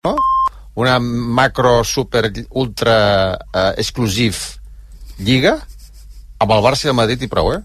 una macro super ultra exclusiv lliga amb el Barça i el Madrid i prou,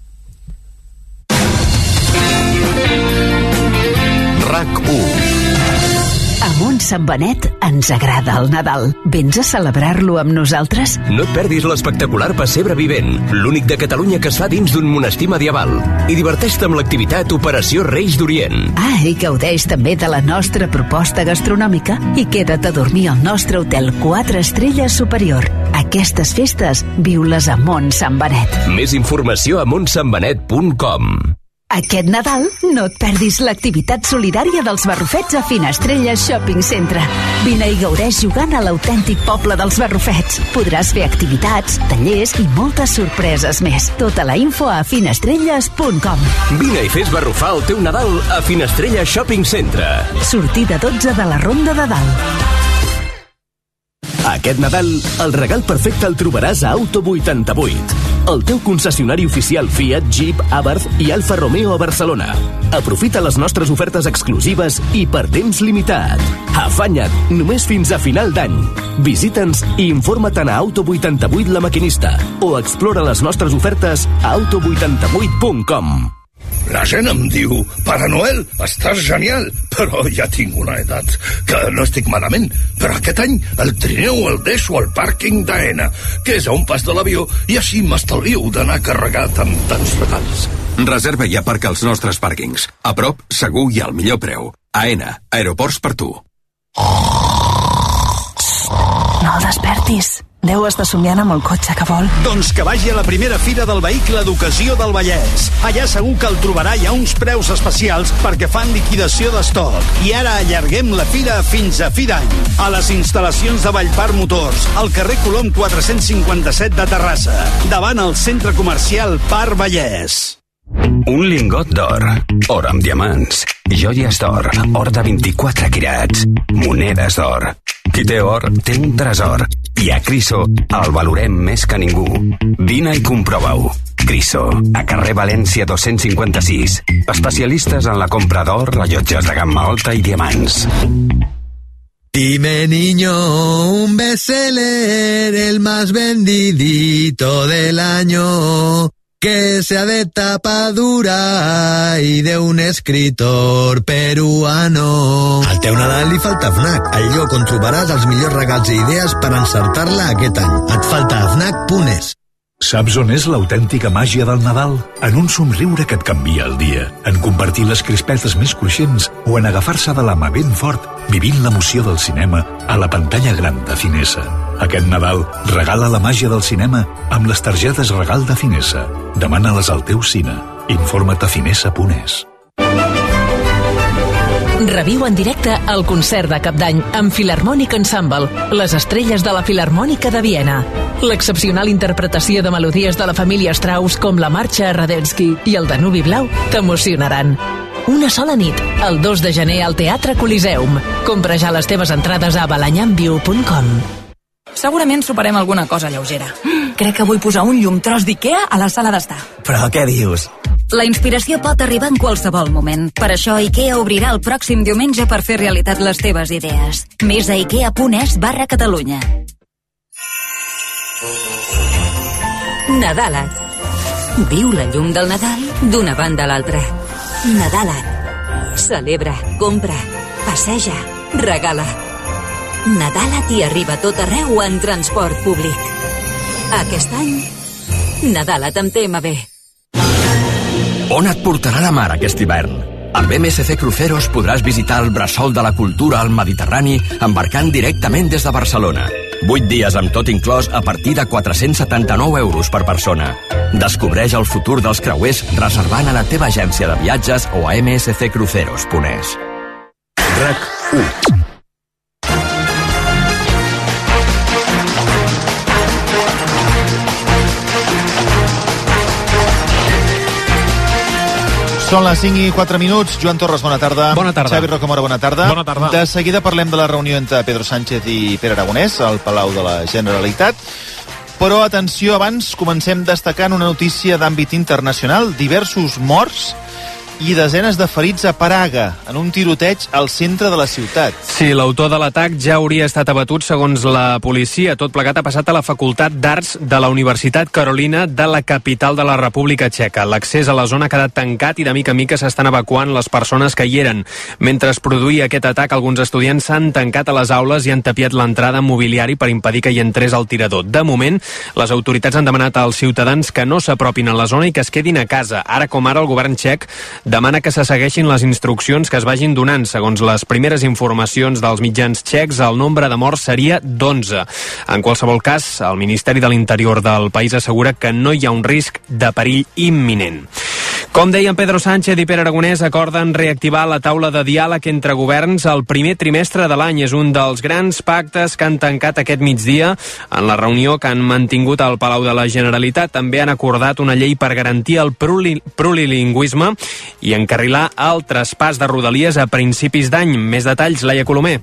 RAC1. A Sant Benet ens agrada el Nadal. Vens a celebrar-lo amb nosaltres? No et perdis l'espectacular pessebre vivent, l'únic de Catalunya que es fa dins d'un monestir medieval. I diverteix-te amb l'activitat Operació Reis d'Orient. I gaudeix també de la nostra proposta gastronòmica i queda't a dormir al nostre hotel 4 estrelles superior. Aquestes festes, viu-les a Sant Benet. Més informació a montsantbenet.com. Aquest Nadal no et perdis l'activitat solidària dels Barrufets a Finestrelles Shopping Centre. Vine i gaudeix jugant a l'autèntic poble dels Barrufets. Podràs fer activitats, tallers i moltes sorpreses més. Tota la info a finestrelles.com. Vine i fes barrufar el teu Nadal a Finestrelles Shopping Centre. Sortida 12 de la Ronda de Dalt. Aquest Nadal, el regal perfecte el trobaràs a Auto 88, el teu concessionari oficial Fiat, Jeep, Abarth i Alfa Romeo a Barcelona. Aprofita les nostres ofertes exclusives i per temps limitat. Afanya't, només fins a final d'any. Visita'ns i informa't a Auto 88 La Maquinista o explora les nostres ofertes a auto88.com. La gent em diu, Pare Noel, estàs genial, però ja tinc una edat, que no estic malament. Però aquest any el trineu el deixo al pàrquing d'Aena, que és a un pas de l'avió, i així m'estalvio d'anar carregat amb tants regals. Reserva i aparca als nostres pàrquings. A prop, segur i al millor preu. Aena, aeroports per tu. No el despertis. Deu estar somiant amb el cotxe que vol. Doncs que vagi a la primera fira del vehicle d'ocasió del Vallès. Allà segur que el trobarà i a uns preus especials perquè fan liquidació d'estoc. I ara allarguem la fira fins a fi d'any. A les instal·lacions de Vallpar Motors, al carrer Colom 457 de Terrassa, davant el centre comercial Parc Vallès. Un lingot d'or, or amb diamants, joies d'or, or de 24 quirats, monedes d'or. Qui té or, té un tresor. I a Criso el valorem més que ningú. Vine i comprova-ho. Criso, a carrer València 256. Especialistes en la compra d'or, rellotges de gamma alta i diamants. Dime niño, un bestseller, el más vendidito del año, que sea de tapa dura i d'un escritor peruano. Al teu Nadal li falta FNAC, el lloc on trobaràs els millors regals i idees per encertar-la aquest any. Et falta FNAC.es. Saps on és l'autèntica màgia del Nadal? En un somriure que et canvia el dia, en compartir les crispetes més cruixents o en agafar-se de la mà ben fort, vivint l'emoció del cinema a la pantalla gran de Finesa. Aquest Nadal, regala la màgia del cinema amb les targetes Regal de Finesa. Demana-les al teu cine. Informa't a finesa.es. Reviu en directe el concert de Cap d'Any amb Philharmonic Ensemble, les estrelles de la Filharmònica de Viena. L'excepcional interpretació de melodies de la família Strauss com la marxa a Radetzky i el Danubi Blau t'emocionaran. Una sola nit, el 2 de gener al Teatre Coliseum. Compra ja les teves entrades a balanyamviu.com. Segurament soparem alguna cosa lleugera. Crec que vull posar un llum tros d'Ikea a la sala d'estar. Però què dius? La inspiració pot arribar en qualsevol moment. Per això Ikea obrirà el pròxim diumenge per fer realitat les teves idees. Més a ikea.es/Catalunya. Nadala't. Viu la llum del Nadal d'una banda a l'altra. Nadala't. Celebra, compra, passeja, regala. Nadala't i arriba a tot arreu en transport públic. Aquest any, Nadala't amb TMB. On et portarà la mar aquest hivern? Amb MSC Cruceros podràs visitar el bressol de la cultura al Mediterrani embarcant directament des de Barcelona. 8 dies amb tot inclòs a partir de 479 euros per persona. Descobreix el futur dels creuers reservant a la teva agència de viatges o a msccruceros.es. RAC1. Són les 5:04. Joan Torres, bona tarda. Bona tarda. Xavi Rocamora, bona tarda. Bona tarda. De seguida parlem de la reunió entre Pedro Sánchez i Pere Aragonès al Palau de la Generalitat. Però, atenció, abans comencem destacant una notícia d'àmbit internacional. Diversos morts i desenes de ferits a Praga, en un tiroteig al centre de la ciutat. Sí, l'autor de l'atac ja hauria estat abatut segons la policia. Tot plegat ha passat a la Facultat d'Arts de la Universitat Carolina de la capital de la República Txeca. L'accés a la zona ha quedat tancat i de mica en mica s'estan evacuant les persones que hi eren. Mentre es produïa aquest atac, alguns estudiants s'han tancat a les aules i han tapiat l'entrada amb mobiliari per impedir que hi entrés el tirador. De moment, les autoritats han demanat als ciutadans que no s'apropin a la zona i que es quedin a casa. Ara com ara, el govern txec demana que se segueixin les instruccions que es vagin donant. Segons les primeres informacions dels mitjans txecs, el nombre de morts seria d'11. En qualsevol cas, el Ministeri de l'Interior del país assegura que no hi ha un risc de perill imminent. Com deien, Pedro Sánchez i Pere Aragonès acorden reactivar la taula de diàleg entre governs el primer trimestre de l'any. És un dels grans pactes que han tancat aquest migdia en la reunió que han mantingut al Palau de la Generalitat. També han acordat una llei per garantir el plurilingüisme i encarrilar el traspàs de Rodalies a principis d'any. Més detalls, Laia Colomer.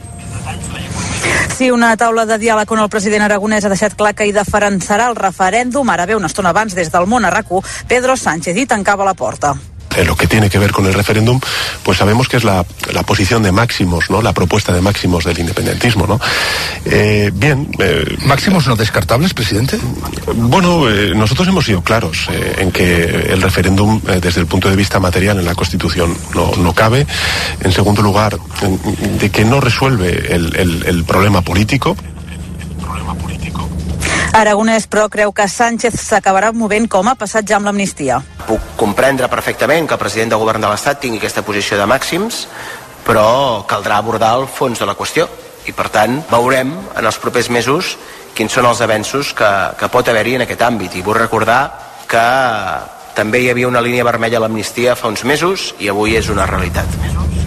Sí, una taula de diàleg on el president aragonès ha deixat clar que hi defensarà el referèndum. Ara ve una estona abans, des del món a RAC1, Pedro Sánchez hi tancava la porta. Lo que tiene que ver con el referéndum, pues sabemos que es la posición de Máximos, ¿no? La propuesta de Máximos del independentismo, ¿no? ¿Máximos no descartables, presidente? Bueno, nosotros hemos sido claros en que el referéndum, desde el punto de vista material en la Constitución, no cabe. En segundo lugar, de que no resuelve el problema político. Aragonès, però, creu que Sánchez s'acabarà movent com ha passat ja amb l'amnistia. Puc comprendre perfectament que el president del govern de l'Estat tingui aquesta posició de màxims, però caldrà abordar el fons de la qüestió. I, per tant, veurem en els propers mesos quins són els avenços que pot haver-hi en aquest àmbit. I vull recordar que també hi havia una línia vermella a l'amnistia fa uns mesos i avui és una realitat.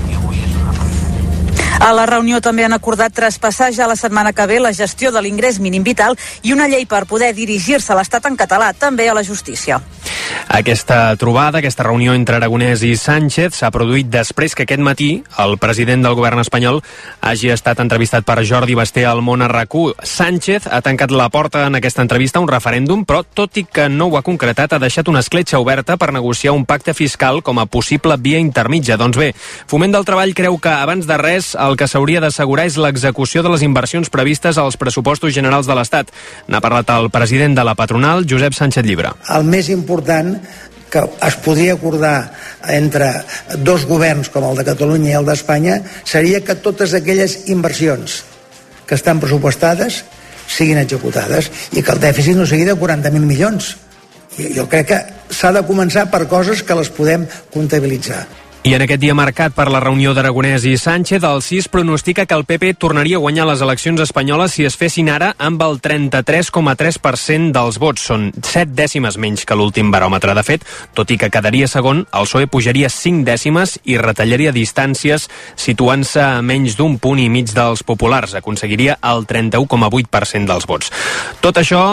A la reunió també han acordat traspassar ja la setmana que ve la gestió de l'ingrés mínim vital i una llei per poder dirigir-se a l'Estat en català, també a la justícia. Aquesta trobada, aquesta reunió entre Aragonès i Sánchez s'ha produït després que aquest matí el president del govern espanyol hagi estat entrevistat per Jordi Basté al Món a RAC1. Sánchez ha tancat la porta en aquesta entrevista a un referèndum, però tot i que no ho ha concretat, ha deixat una escletxa oberta per negociar un pacte fiscal com a possible via intermitja. Doncs bé, Foment del Treball creu que abans de res el que s'hauria d'assegurar és l'execució de les inversions previstes als pressupostos generals de l'Estat. N'ha parlat el president de la patronal, Josep Sánchez Llibre. El més important que es podria acordar entre dos governs com el de Catalunya i el d'Espanya seria que totes aquelles inversions que estan pressupostades siguin executades i que el dèficit no sigui de 40.000 milions. Jo crec que s'ha de començar per coses que les podem comptabilitzar. I en aquest dia marcat per la reunió d'Aragonès i Sánchez, el CIS pronostica que el PP tornaria a guanyar les eleccions espanyoles si es fessin ara amb el 33,3% dels vots. Són 7 dècimes menys que l'últim baròmetre. De fet, tot i que quedaria segon, el PSOE pujaria 5 dècimes i retallaria distàncies situant-se a menys d'un punt i mig dels populars. Aconseguiria el 31,8% dels vots. Tot això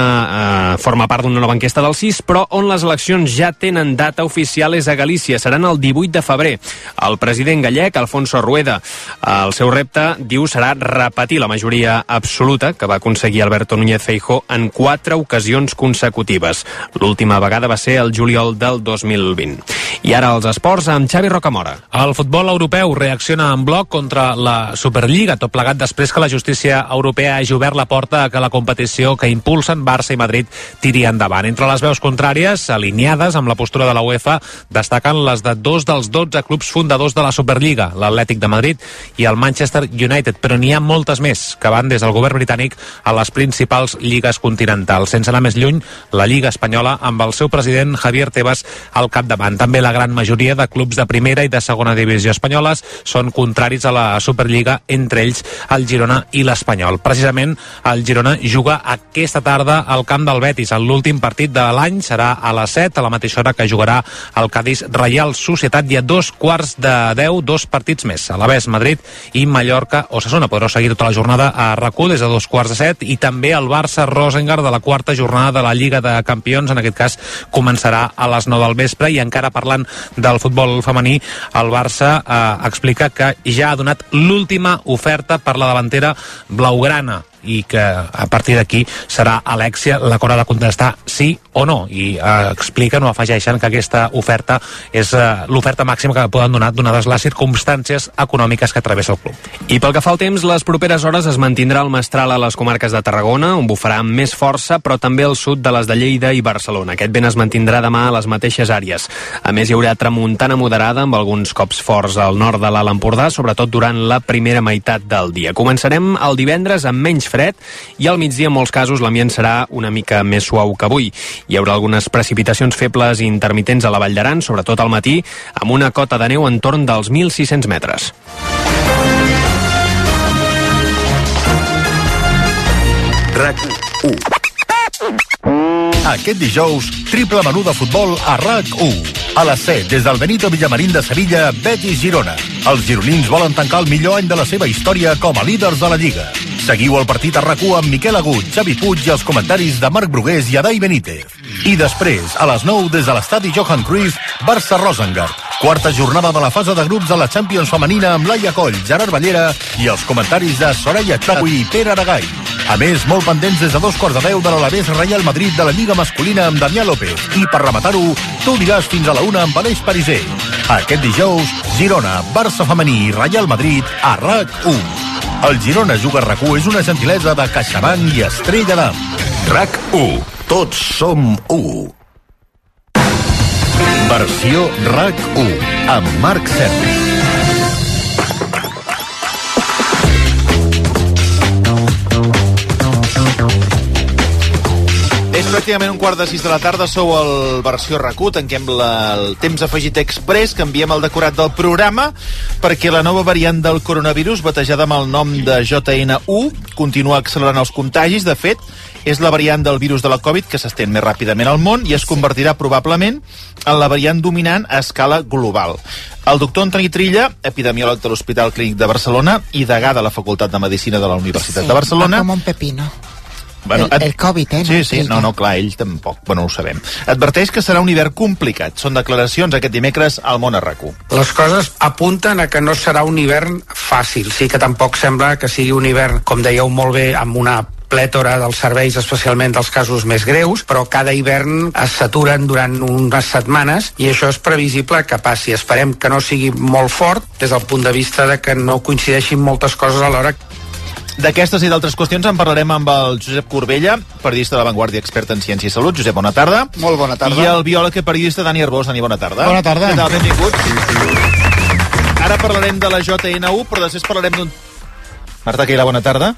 forma part d'una nova enquesta del CIS, però on les eleccions ja tenen data oficial és a Galícia. Seran el 18 de febrer. El president gallec, Alfonso Rueda, el seu repte, diu, serà repetir la majoria absoluta que va aconseguir Alberto Núñez Feijóo en 4 ocasions consecutives. L'última vegada va ser el juliol del 2020. I ara els esports amb Xavi Rocamora. El futbol europeu reacciona en bloc contra la Superliga, tot plegat després que la justícia europea hagi obert la porta a que la competició que impulsen Barça i Madrid tiri endavant. Entre les veus contràries, alineades amb la postura de la UEFA, destaquen les de dos dels 12 clubs fundadors de la Superliga, l'Atlètic de Madrid i el Manchester United, però n'hi ha moltes més que van des del govern britànic a les principals lligues continentals. Sense anar més lluny, la Lliga Espanyola amb el seu president Javier Tebas al capdavant. També la gran majoria de clubs de primera i de segona divisió espanyoles són contraris a la Superliga, entre ells el Girona i l'Espanyol. Precisament el Girona juga aquesta tarda al camp del Betis. L'últim partit de l'any serà a les 7, a la mateixa hora que jugarà el Cádiz Reial Societat. Hi ha 2:45, 2 partits més. Alavés, Madrid i Mallorca o Osasuna. Podreu seguir tota la jornada a RAC1 des de 2:45 i també el Barça-Rosengard de la quarta jornada de la Lliga de Campions. En aquest cas començarà a les 9 del vespre. I encara parlant del futbol femení, el Barça explica que ja ha donat l'última oferta per la davantera blaugrana i que a partir d'aquí serà Alexia la que haurà de contestar sí o no, i expliquen o afegeixen que aquesta oferta és l'oferta màxima que poden donar donades les circumstàncies econòmiques que travessa el club. I pel que fa al temps, les properes hores es mantindrà el mestral a les comarques de Tarragona, on bufarà amb més força, però també al sud de les de Lleida i Barcelona. Aquest vent es mantindrà demà a les mateixes àrees. A més, hi haurà tramuntana moderada amb alguns cops forts al nord de l'Alt Empordà, sobretot durant la primera meitat del dia. Començarem el divendres amb menys fred i al migdia en molts casos l'ambient serà una mica més suau que avui. Hi haurà algunes precipitacions febles i intermitents a la Vall d'Aran, sobretot al matí, amb una cota de neu entorn dels 1.600 metres. RAC1. Aquest dijous, triple menú de futbol a RAC1. A les 7, des del Benito Villamarín de Sevilla, Betis Girona. Els gironins volen tancar el millor any de la seva història com a líders de la Lliga. Seguiu el partit a RAC1 amb Miquel Agut, Xavi Puig i els comentaris de Marc Brugués i Adai Benítez. I després, a les 9, des de l'estadi Johan Cruyff, Barça-Rosengard. Quarta jornada de la fase de grups de la Champions femenina amb Laia Coll, Gerard Ballera i els comentaris de Soraya Chaui i Pere Aragai. A més, molt pendents des de 2:15 de l'Alavés Real Madrid de la Lliga masculina amb Damià López. I per rematar-ho, tu diràs fins a la 1 amb Aleix Pariser. Aquest dijous, Girona, Barça femení i Real Madrid a RAC1. El Girona Juga a RAC1 és una gentilesa de CaixaBank i Estrella d'Am. RAC1. Tots som 1. Versió RAC1 amb Marc Sergi. És pràcticament 5:15 de la tarda, sou al Versió RAC1, tanquem el temps afegit express, canviem el decorat del programa, perquè la nova variant del coronavirus, batejada amb el nom de JN1, continua accelerant els contagis. De fet, és la variant del virus de la Covid que s'estén més ràpidament al món i es convertirà probablement en la variant dominant a escala global. El doctor Antoni Trilla, epidemiòleg de l'Hospital Clínic de Barcelona i degà de la Facultat de Medicina de la Universitat de Barcelona... va com un pepino. Bueno, el Covid, Sí, no, clar, ell tampoc, bueno, ho sabem. Adverteix que serà un hivern complicat. Són declaracions aquest dimecres al Món a RAC1. Les coses apunten a que no serà un hivern fàcil. Sí que tampoc sembla que sigui un hivern, com dèieu molt bé, amb una plètora dels serveis, especialment dels casos més greus, però cada hivern es saturen durant unes setmanes i això és previsible que passi. Esperem que no sigui molt fort des del punt de vista de que no coincideixin moltes coses alhora. D'aquestes i d'altres qüestions en parlarem amb el Josep Corbella, periodista de La Vanguardia, expert en ciència i salut. Josep, bona tarda. Molt bona tarda. I el biòleg i periodista Dani Arbós. Dani, bona tarda. Bona tarda. Què tal? Benvinguts. Ara parlarem de la JN1, però després parlarem d'un... Marta Queila, bona tarda.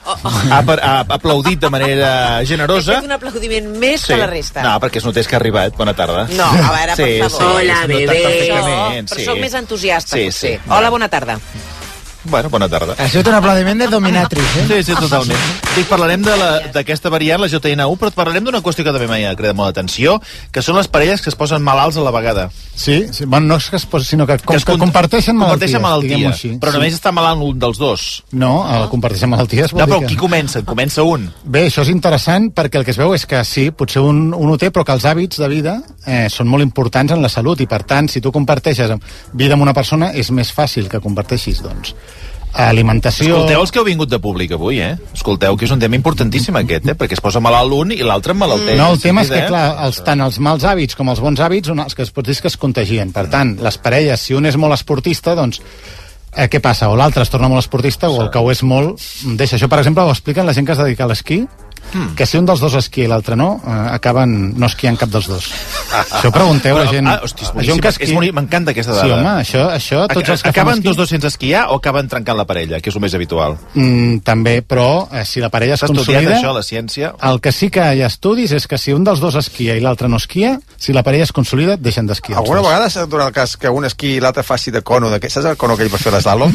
Ha aplaudit de manera generosa. He fet un aplaudiment més que la resta. No, perquè es notés que ha arribat. Bona tarda. No, a veure, per favor. Hola, bebè. Però soc més entusiasta, potser. Hola, bona tarda. Bueno, bona tarda. Ha sigut un aplaudiment de dominatriz, Sí, totalment. Dic, parlarem d'aquesta variant, la JN1, però parlarem d'una qüestió que també m'ha cridat molt l'atenció, que són les parelles que es posen malalts a la vegada. Sí, bueno, no és que es posin, sinó que comparteixen malalties. Però només està malalt un dels dos. No, comparteixen malalties. No, però qui comença? Comença un. Bé, això és interessant perquè el que es veu és que sí, potser un ho té, però que els hàbits de vida són molt importants en la salut i, per tant, si tu comparteixes vida amb una persona, és més fàcil que comparteixis, doncs, alimentació... Escolteu els que heu vingut de públic avui, Escolteu, que és un tema importantíssim aquest, perquè es posa malalt l'un i l'altre emmalalteix. No, el tema és que, clar, tant els mals hàbits com els bons hàbits, els que es pot dir és que es contagien. Per tant, les parelles, si un és molt esportista, doncs, què passa? O l'altre es torna molt esportista, o el que ho és molt, deixa. Això, per exemple, ho expliquen la gent que es dedica a l'esquí, que si un dels dos esquia i l'altre no, acaben no esquiant cap dels dos. Això pregunteu a la gent. Hosti, és boníssim. M'encanta aquesta dada. Sí, home, això tots els que acaben tots dos sense esquiar o acaben trencant la parella, que és el més habitual? També, però si la parella es consolida... S'ha estudiat això, la ciència? El que sí que hi ha estudis és que si un dels dos esquia i l'altre no esquia, si la parella es consolida, deixen d'esquiar. Alguna vegada s'ha donat el cas que un esqui i l'altre faci de cono, saps el cono que ell va fer l'eslàlom?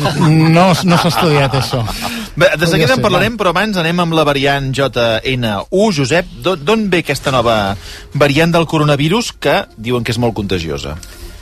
No s'ha estudiat això. Bé, de seguida en parlarem, però abans anem amb la variant JN1. Josep, d'on ve aquesta nova variant del coronavirus que diuen que és molt contagiosa?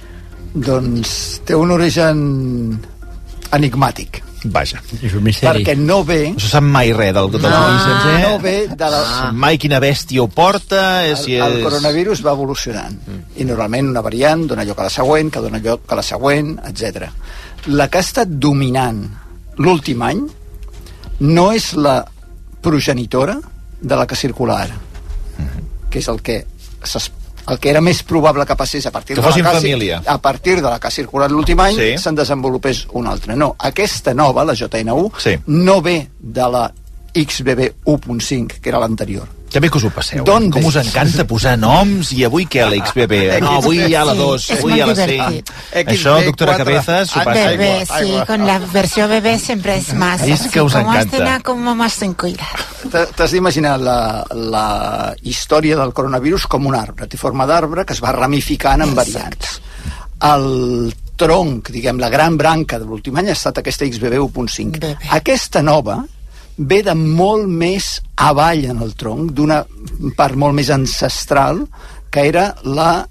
Doncs té un origen enigmàtic. Vaja. Perquè no ve... No se sap mai res del coronavirus. No ve de la... Mai quina bèstia ho porta... El coronavirus va evolucionant. I normalment una variant dona lloc a la següent, que dona lloc a la següent, etc. La que ha estat dominant l'últim any no és la progenitora de la que circula ara, que és el que el que era més probable que passés a partir, que fossin família. A partir de la que ha circulat l'últim any, se'n desenvolupés una altra. No, aquesta nova, la JN1, no ve de la XBB 1.5, que era l'anterior. Que bé que us ho passeu. Com us encanta posar noms, i avui què, l'XBB? No, avui hi ha la 2, avui hi ha la 5. Això, doctora Cabezas, s'ho passa. Bebé, sí, con la versión bebé siempre es más. És que us encanta. Como más tranquila. T'has d'imaginar la història del coronavirus com un arbre. Té forma d'arbre que es va ramificant en variants. El tronc, diguem, la gran branca de l'últim any ha estat aquesta XBB 1.5. Aquesta nova ve de molt més avall en el tronc, d'una part molt més ancestral, que era la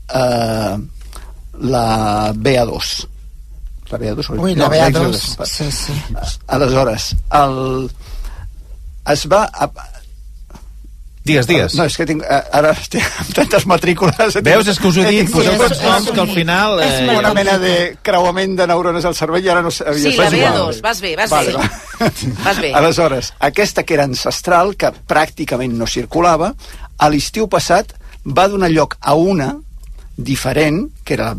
BA2. La BA2? Ui, la BA2, sí. Aleshores, es va... Digues. No, és que ara estic amb tantes matrícules... Veus, és que us ho dic, poseu tants noms que al final... Una mena de creuament de neurones al cervell i ara no sabia... Sí, la BA2, vas bé. Vas bé. Aleshores, aquesta que era ancestral, que pràcticament no circulava, a l'estiu passat va donar lloc a una diferent, que era la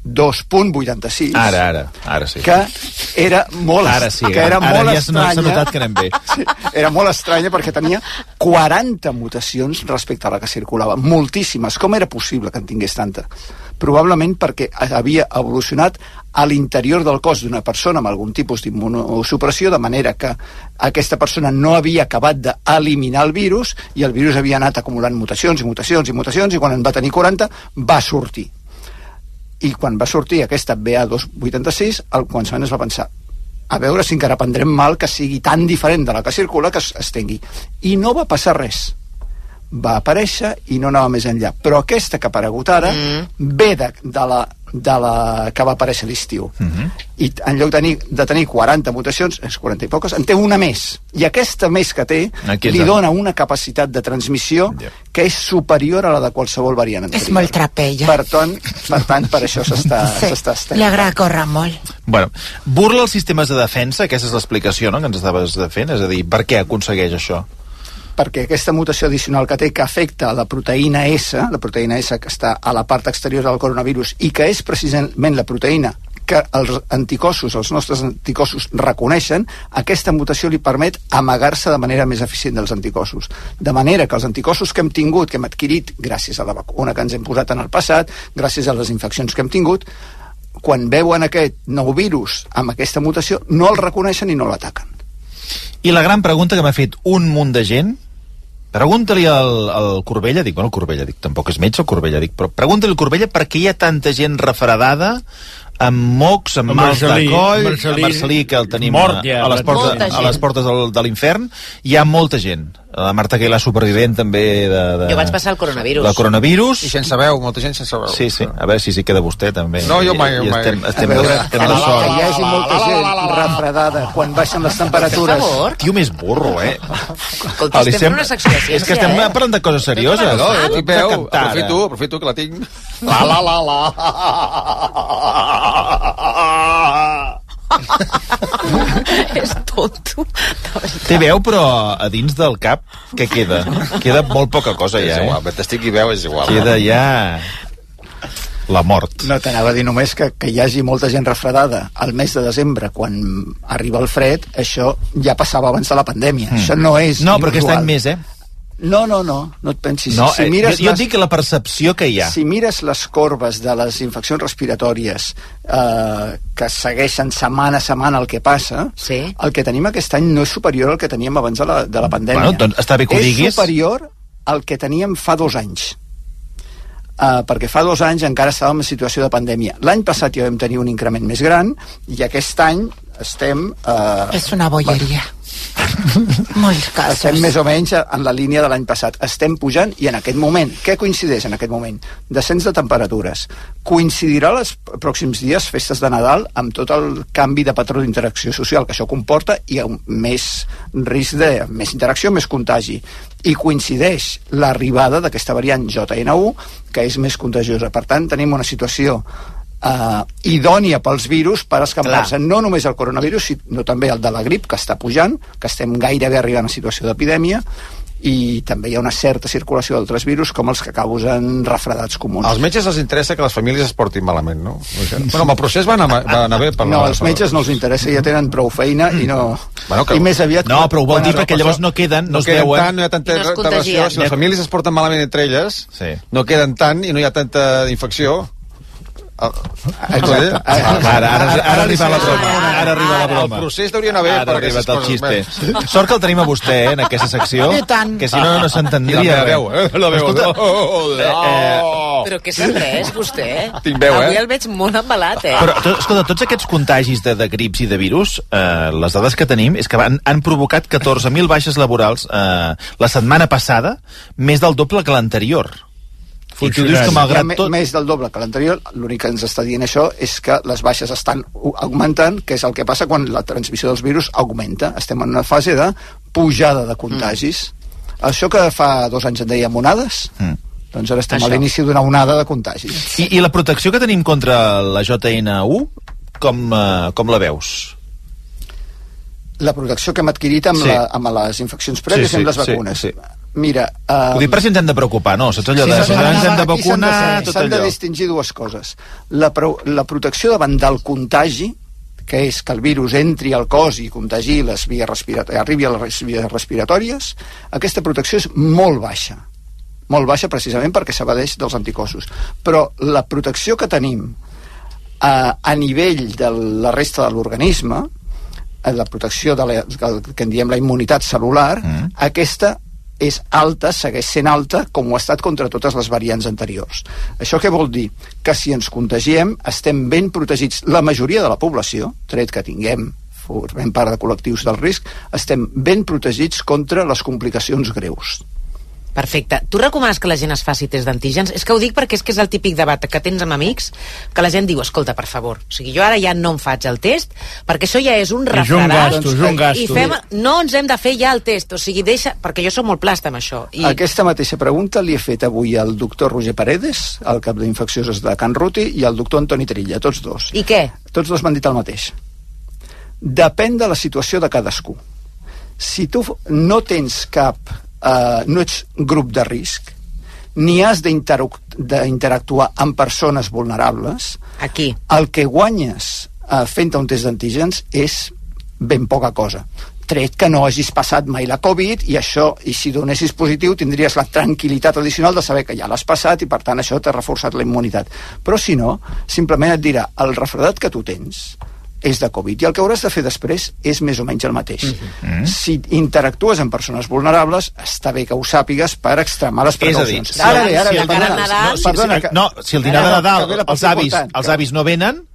BA2.86. Ara sí. Que era molt, ara sí, que era molt ja estranya. S'ha notat que anem bé. Sí, era molt estranya perquè tenia 40 mutacions respecte a la que circulava. Moltíssimes. Com era possible que en tingués tanta? Probablement perquè havia evolucionat a l'interior del cos d'una persona amb algun tipus d'immunosupressió, de manera que aquesta persona no havia acabat d'eliminar el virus i el virus havia anat acumulant mutacions i quan en va tenir 40 va sortir. I quan va sortir aquesta BA2.86, al començament es va pensar a veure si encara prendrem mal que sigui tan diferent de la que circula que es tengui. I no va passar res. Va aparèixer i no anava més enllà. Però aquesta que ha aparegut ara ve de la que va aparèixer a l'estiu. I en lloc de tenir 40 mutacions, 40 i poques, en té una més. I aquesta més que té li dona una capacitat de transmissió que és superior a la de qualsevol variant anterior. És molt trapella. Per tant, per això s'està estant. Li agrada córrer molt. Bueno, burla els sistemes de defensa, aquesta és l'explicació, no?, que ens estaves fent, és a dir, per què aconsegueix això? Perquè aquesta mutació addicional que té, que afecta la proteïna S, que està a la part exterior del coronavirus i que és precisament la proteïna que els anticossos, els nostres anticossos reconeixen, aquesta mutació li permet amagar-se de manera més eficient dels anticossos. De manera que els anticossos que hem tingut, que hem adquirit gràcies a la vacuna que ens hem posat en el passat, gràcies a les infeccions que hem tingut, quan veuen aquest nou virus amb aquesta mutació, no el reconeixen i no l'ataquen. I la gran pregunta que m'ha fet un munt de gent, pregunta-li al Corbella, el Corbella, tampoc és metge el Corbella, però pregunta-li al Corbella per què hi ha tanta gent refredada, amb mocs, amb mals de coll, a Marcelí, que el tenim a les portes de l'infern, hi ha molta gent. La Marta Aguilar supervivent també Jo vaig passar el coronavirus. El coronavirus. I sense veu, molta gent sense veu. Sí, a veure si queda vostè també. No, jo mai. Estem de sort. Que hi hagi molta gent refredada quan baixen les temperatures. Per favor. Tio més burro, Escolta, estem fent una secció de ciència, És que estem parlant de coses serioses. No, aprofito que la tinc. És tonto. Té veu, però a dins del cap, què queda? Queda molt poca cosa ja, És igual, t'estic i veu, és igual. Queda ja la mort. No, t'anava a dir només que hi hagi molta gent refredada al mes de desembre, quan arriba el fred, això ja passava abans de la pandèmia. Això no és inusual. No, però aquest any més, No et pensis. No, si mires jo dic la percepció que hi ha. Si mires les corbes de les infeccions respiratòries que segueixen setmana a setmana el que passa, el que tenim aquest any no és superior al que teníem abans de la pandèmia. Bueno, doncs està bé que ho diguis. És superior al que teníem fa 2 anys. Perquè fa 2 anys encara estàvem en situació de pandèmia. L'any passat ja vam tenir un increment més gran i aquest any estem... És una bolleria. Molts casos. Estem més o menys en la línia de l'any passat. Estem pujant i en aquest moment, què coincideix en aquest moment? Descens de temperatures. Coincidirà els pròxims dies, festes de Nadal, amb tot el canvi de patró d'interacció social que això comporta i més risc de més interacció, més contagi. I coincideix l'arribada d'aquesta variant JN1, que és més contagiosa. Per tant, tenim una situació idònia pels virus per escampar-se no només el coronavirus, sinó també el de la grip, que està pujant, que estem gairebé arribant a situació d'epidèmia, i també hi ha una certa circulació d'altres virus com els que causen refredats comuns. Als metges els interessa que les famílies es portin malament, no? Bueno, amb el procés va anar bé. Als metges no els interessa, ja tenen prou feina i no... I més aviat... No, però ho vol dir perquè llavors no queden, no es veuen... No hi ha tanta relació. Si les famílies es porten malament entre elles, no queden tant i no hi ha tanta infecció. Exacte. Ara arriba la broma. El procés hauria anar bé. Ara ha arribat el xiste. Sort que el tenim a vostè, en aquesta secció, que si no, no s'entendria. La veu. Però què s'ha pres, vostè? Tinc veu, Avui el veig molt embalat, Però, escolta, tots aquests contagis de grips i de virus, les dades que tenim és que han provocat 14.000 baixes laborals la setmana passada, més del doble que l'anterior. I tu dius que malgrat tot... Més del doble que l'anterior, l'únic que ens està dient això és que les baixes estan augmentant, que és el que passa quan la transmissió dels virus augmenta. Estem en una fase de pujada de contagis. Això que fa 2 anys en dèiem onades, doncs ara estem a l'inici d'una onada de contagis. I la protecció que tenim contra la JN1, com la veus? La protecció que hem adquirit amb les infeccions prèvies i amb les vacunes. Mira... Ho dic per si ens hem de preocupar, no? Saps allò de... Si ens hem de vacunar... S'han de distingir dues coses. La protecció davant del contagi, que és que el virus entri al cos i contagi les vies respiratòries, arribi a les vies respiratòries, aquesta protecció és molt baixa. Molt baixa precisament perquè s'evadeix dels anticossos. Però la protecció que tenim a nivell de la resta de l'organisme, la protecció que en diem la immunitat cel·lular, aquesta és alta, segueix sent alta, com ho ha estat contra totes les variants anteriors. Això què vol dir? Que si ens contagiem estem ben protegits, la majoria de la població, tret que formem part de col·lectius del risc, estem ben protegits contra les complicacions greus. Perfecte. Tu recomanes que la gent es faci test d'antígens? És que ho dic perquè és el típic debat que tens amb amics, que la gent diu, escolta, per favor, o sigui, jo ara ja no em faig el test, perquè això ja és un refredat. És un gasto. No ens hem de fer ja el test, o sigui, perquè jo soc molt plasta amb això. Aquesta mateixa pregunta li he fet avui al doctor Roger Paredes, el cap d'infeccioses de Can Ruti, i al doctor Antoni Trilla, tots dos. I què? Tots dos m'han dit el mateix. Depèn de la situació de cadascú. Si tu no tens no ets grup de risc, ni has d'interactuar amb persones vulnerables, aquí el que guanyes fent un test d'antígens és ben poca cosa, tret que no hagis passat mai la Covid i si donessis positiu tindries la tranquil·litat addicional de saber que ja l'has passat i per tant això t'ha reforçat la immunitat. Però si no, simplement et dirà el refredat que tu tens és de Covid, i el que hauràs de fer després és més o menys el mateix. Si interactues amb persones vulnerables, està bé que ho sàpigues per extremar les precaucions. Ara bé, si el dinar de Nadal els avis no venen,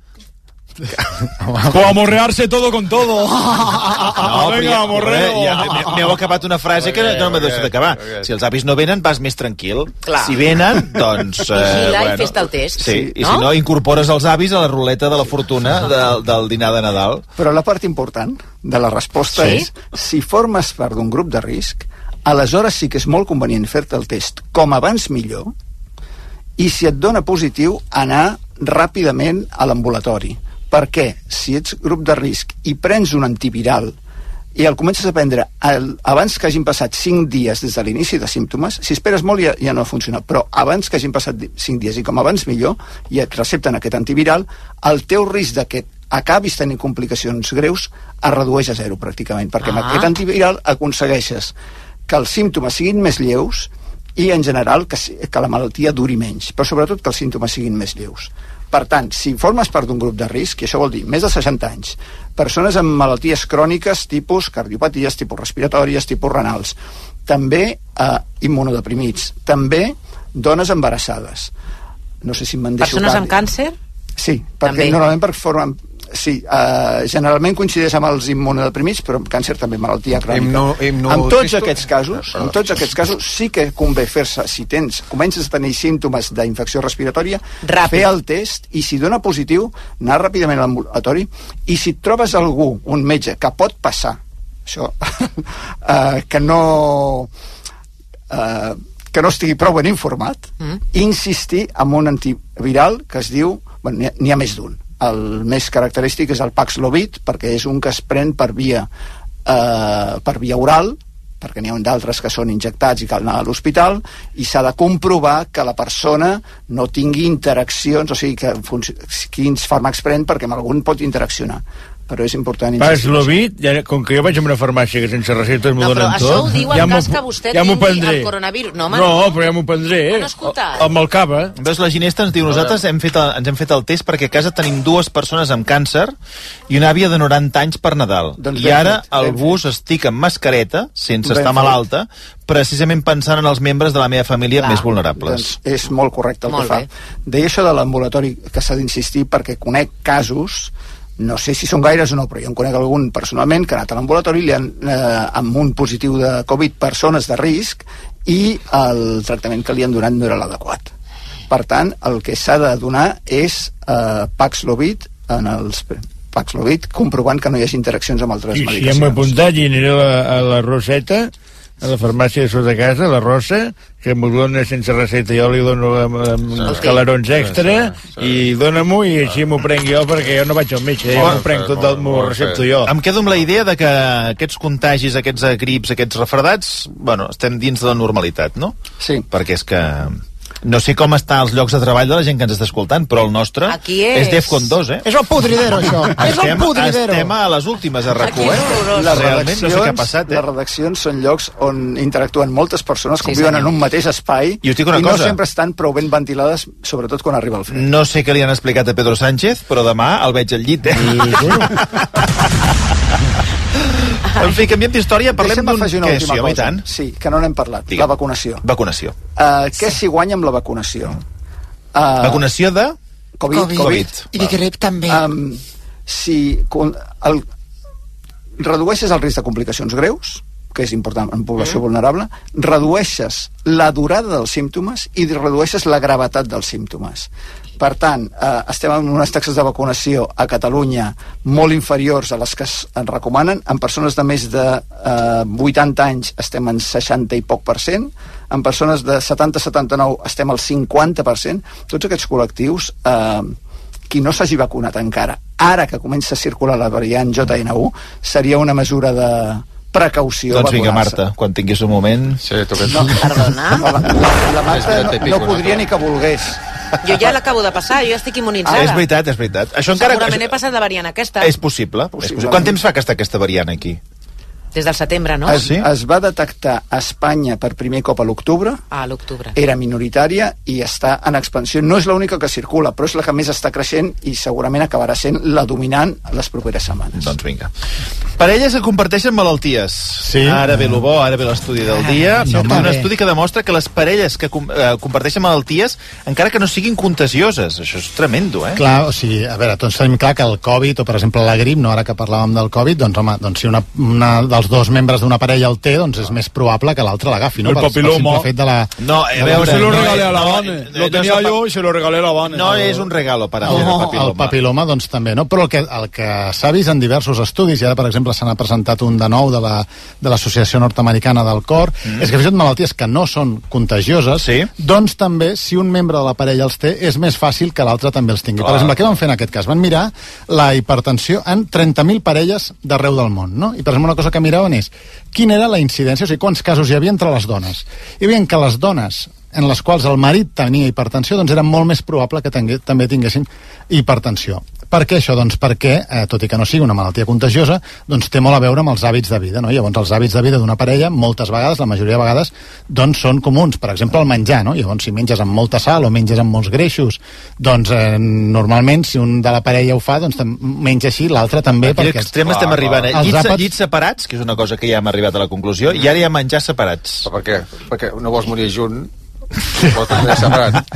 o a morrearse todo con todo. Venga, a morreo. M'heu acabat una frase que no m'he deixat d'acabar. Si els avis no venen, vas més tranquil. Si venen, doncs... Vigila i fes-te el test. Sí, i si no, incorpores els avis a la ruleta de la fortuna del dinar de Nadal. Però la part important de la resposta és, si formes part d'un grup de risc, aleshores sí que és molt convenient fer-te el test com abans millor, i si et dona positiu, anar ràpidament a l'ambulatori. Perquè si ets grup de risc i prens un antiviral i el comences a prendre abans que hagin passat 5 dies des de l'inici de símptomes, si esperes molt ja no funciona, però abans que hagin passat 5 dies i com abans millor, i et recepten aquest antiviral, el teu risc de que acabis tenint complicacions greus es redueix a 0 pràcticament, perquè amb aquest antiviral aconsegueixes que els símptomes siguin més lleus i en general que la malaltia duri menys, però sobretot que els símptomes siguin més lleus. Per tant, si formes part d'un grup de risc, i això vol dir més de 60 anys, persones amb malalties cròniques, tipus cardiopaties, tipus respiratòries, tipus renals, també immunodeprimits, també dones embarassades. No sé si me'n deixo... Persones amb càncer? Sí, perquè normalment formen... Sí, generalment coincideix amb els immunodeprimits, però amb càncer també malaltia crònica. En tots aquests casos sí que convé fer-se, si comences a tenir símptomes d'infecció respiratòria, fer el test, i si dona positiu, anar ràpidament a l'ambulatori, i si trobes algú, un metge, que pot passar això, que no estigui prou ben informat, insistir en un antiviral que es diu, n'hi ha més d'un. El més característic és el Paxlovid, perquè és un que es pren per via oral perquè n'hi ha d'altres que són injectats i cal anar a l'hospital, i s'ha de comprovar que la persona no tingui interaccions, o sigui, quins fàrmacs pren, perquè amb algun pot interaccionar. Però és important Paxlovid, com que jo vaig a una farmàcia que sense receptes m'ho donen tot... No, però això ho diu en cas que vostè tingui el coronavirus. No, però ja m'ho prendré. Amb el cava. Ves, la Ginesta ens diu, nosaltres ens hem fet el test perquè a casa tenim 2 persones amb càncer i una àvia de 90 anys per Nadal. I ara al bus estic amb mascareta, sense estar malalta, precisament pensant en els membres de la meva família més vulnerables. Doncs és molt correcte el que fa. Deia això de l'ambulatori que s'ha d'insistir perquè conec casos, no sé si són gaires o no, però jo en conec algun personalment que ha anat a l'ambulatori, li han amb un positiu de Covid persones de risc i el tractament que li han donat no era l'adequat. Per tant, el que s'ha de donar és Paxlovid comprovant que no hi hagi interaccions amb altres medicacions. Ja m'ho he apuntat i aniré a la Roseta, a la farmàcia de sota casa, la Rosa, que m'ho dona sense recepta, jo li dono els calarons extra i dóna-m'ho i així m'ho prenc jo perquè jo no vaig al metge, jo m'ho prenc tot, m'ho recepto jo. Em quedo amb la idea de que aquests contagis, aquests grips, aquests refredats, bueno, estem dins de la normalitat, no? Sí. Perquè és que... No sé com està als llocs de treball de la gent que ens està escoltant, però el nostre és Defcon 2, És el pudridero, això. És el pudridero. Estem a les últimes a RAC1, Realment no sé què ha passat, Les redaccions són llocs on interactuen moltes persones, conviuen en un mateix espai i no sempre estan prou ben ventilades, sobretot quan arriba el fred. No sé què li han explicat a Pedro Sánchez, però demà el veig al llit. En fi, canviem d'història, parlem d'un... Deixa'm afegir una última cosa. Sí, que no n'hem parlat. La vacunació. Vacunació. Què s'hi guanya amb la vacunació? Vacunació de... Covid. I de grip també. Si redueixes el risc de complicacions greus, que és important en població vulnerable, redueixes la durada dels símptomes i redueixes la gravetat dels símptomes. Per tant, estem en unes taxes de vacunació a Catalunya molt inferiors a les que es recomanen. En persones de més de 80 anys estem en 60 i poc %, en persones de 70-79 estem al 50%. Tots aquests col·lectius, qui no s'hagi vacunat encara, ara que comença a circular la variant JN1, seria una mesura de precaució. Doncs vinga, Marta, quan tinguis un moment... No, perdona. La Marta no podria ni que volgués. Jo ja l'acabo de passar, jo ja estic immunitzada. És veritat. Això encara... Segurament he passat la variant aquesta. És possible. Quant temps fa que està aquesta variant aquí? Des del setembre, no? Es va detectar a Espanya per primer cop a l'octubre. A l'octubre. Era minoritària i està en expansió. No és l'única que circula, però és la que més està creixent i segurament acabarà sent la dominant les properes setmanes. Doncs vinga. Parelles que comparteixen malalties. Sí. Ara ve lo bo, ara ve l'estudi del dia. Un estudi que demostra que les parelles que comparteixen malalties, encara que no siguin contagioses. Això és tremendo, eh? Clar, o sigui, a veure, tots tenim clar que el Covid, o per exemple la grip, no, ara que parlàvem del Covid, doncs home, doncs si una dels dos membres d'una parella el té, doncs és més probable que l'altre l'agafi, no? El papiloma. Fet de la... No, a veure... Se lo regalé a la Vane. Lo tenía yo y se lo regalé a la Vane. No és un regalo para el papiloma, doncs també, no? Però el que s'ha vist en diversos estudis, i ara, per exemple, se n'ha presentat un de nou de l'Associació Nord-Americana del Cor, és que fins i tot malalties que no són contagioses, doncs també, si un membre de la parella els té, és més fàcil que l'altre també els tingui. Per exemple, què van fer en aquest cas? Van mirar la hipertensió en 30.000 parelles d'arreu del món, no? I, per exemple, una cosa que miraven és quina era la incidència, o sigui, quants casos hi havia entre les dones. I veien que les dones en les quals el marit tenia hipertensió, doncs era molt més probable que també tinguessin hipertensió. Per què això? Doncs perquè, tot i que no sigui una malaltia contagiosa, doncs té molt a veure amb els hàbits de vida, no? Llavors, els hàbits de vida d'una parella, moltes vegades, la majoria de vegades, doncs són comuns. Per exemple, el menjar, no? Llavors, si menges amb molta sal o menges amb molts greixos, doncs normalment, si un de la parella ho fa, doncs menja així, l'altre també. Aquí a l'extrem estem arribant a llits separats, que és una cosa que ja hem arribat a la conclusió, i ara hi ha menjar separats. Per què? Perquè no vols morir junt, vols morir separat.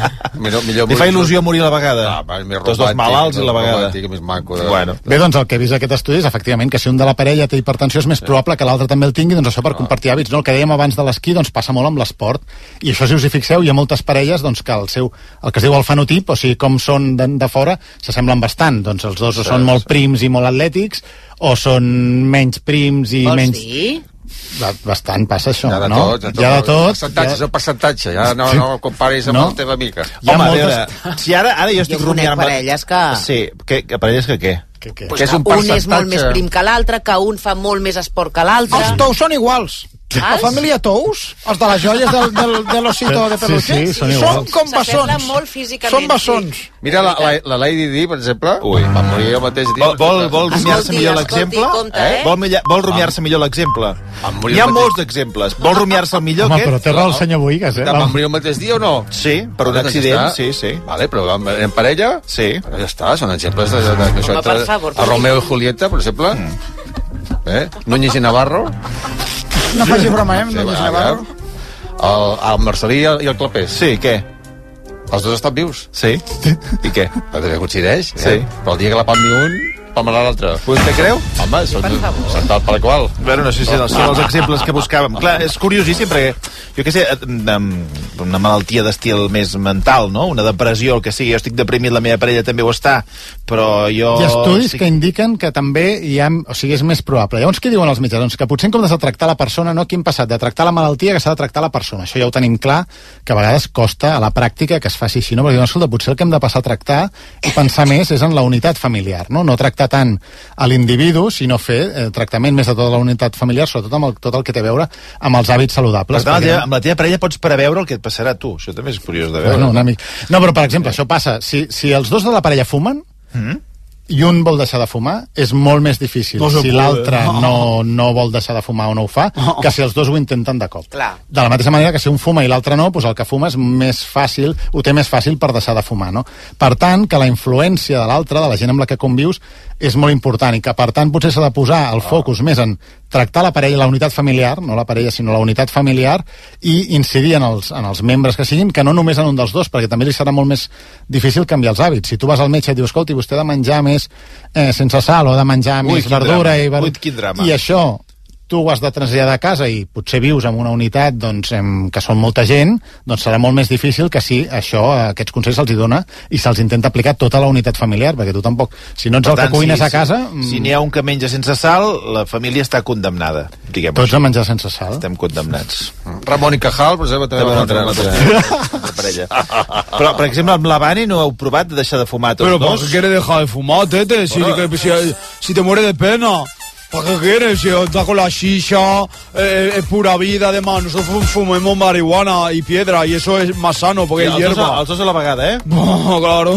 Li fa il·lusió morir a la vegada? Tots dos malalts i la vegada. Bueno. Bé, doncs el que he vist aquest estudi és efectivament que si un de la parella té hipertensió és més probable que l'altre també el tingui, doncs això per compartir hàbits, no? El que dèiem abans de l'esquí doncs passa molt amb l'esport, i això, si us hi fixeu, hi ha moltes parelles doncs que el que es diu el fenotip, o sigui, com són de fora, s'assemblen bastant, doncs els dos són molt prims i molt atlètics, o són menys prims i menys... Vols dir? Bastant passa això, ja no? Ja de tot. És el percentatge, ja no comparis amb la teva amiga. Home, a veure, si ara jo estic rumiant... parelles que... Sí, parelles que què? Pues que un és molt més prim que l'altre, que un fa molt més esport que l'altre. Els tous són iguals. La família Tous, els de les joies de l'osito de peluche, són com bessons. S'assemblen molt físicament. Són bessons. Mira, la Lady Di, per exemple, va morir el mateix dia. Vol rumiar-se millor l'exemple? Vol rumiar-se millor l'exemple? Hi ha molts d'exemples. Vol rumiar-se el millor, aquest? Home, però té raó el senyor Boigas, Va morir el mateix dia o no? Sí, per un accident, sí. Vale, però en parella? Sí. Ja està, són exemples d'això entre a Romeo i Julieta, per exemple. Núñez i Navarro. No faci broma, Núñez i Navarro. El Marcelí i el Clapés. Sí, què? Els dos estan vius. Sí. I què? Perquè coincideix. Sí. Però el dia que la palmi un, palmarà l'altre. Vostè creu? Home, són tal per qual. Bueno, no sé si són els exemples que buscàvem. Clar, és curiosíssim, perquè, jo què sé, una malaltia d'estil més mental, no? Una depressió, el que sigui. Jo estic deprimit, la meva parella també ho està, però jo... Hi ha estudis que indiquen que també hi ha... O sigui, és més probable. Llavors, què diuen els metges? Doncs que potser en comptes de tractar la persona, no aquí hem passat de tractar la malaltia que s'ha de tractar la persona. Això ja ho tenim clar, que a vegades costa a la pràctica que es faci així, no? Perquè diuen, escolta, potser el que hem de passar a tractar i pensar més és en la unitat familiar, no? No tractar tant a l'individu, sinó fer tractament més de tota la unitat familiar, sobretot amb tot el que té a veure amb els hàbits saludables. Per tant, amb la teva parella pots preveure el que et passarà a tu. Això també és curiós de veure. Bueno, una mica. No, però per exemple, això passa. Si els dos de la parella fumen, i un vol deixar de fumar, és molt més difícil si l'altre no vol deixar de fumar o no ho fa, que si els dos ho intenten de cop. Clar. De la mateixa manera que si un fuma i l'altre no, doncs el que fuma és més fàcil, ho té més fàcil per deixar de fumar, no? Per tant, que la influència de l'altre, de la gent amb la que convius, és molt important i que, per tant, potser s'ha de posar el focus més en tractar la parella, la unitat familiar, no la parella, sinó la unitat familiar, i incidir en els membres que siguin, que no només en un dels dos, perquè també li serà molt més difícil canviar els hàbits. Si tu vas al metge i dius, escolti, vostè ha de menjar més sense sal o ha de menjar més verdura i això tu ho has de traslladar a casa i potser vius en una unitat que són molta gent, doncs serà molt més difícil que si aquests consells se'ls dona i se'ls intenta aplicar tota la unitat familiar, perquè tu tampoc, si no ets el que cuines a casa... Si n'hi ha un que menja sense sal, la família està condemnada, diguem-ho. Tots a menjar sense sal. Estem condemnats. Ramon i Cajal, per exemple, també una parella. Però, per exemple, amb l'Havani no heu provat de deixar de fumar tots dos? Però ¿por qué quieres dejar de fumar, tete? Si te mueres de pena. ¿Para qué quieres? Si está con la shisha, es pura vida, además. Nosotros fumemos marihuana y piedra, y eso es más sano, porque es hierba. Els dos a la vegada, No, claro.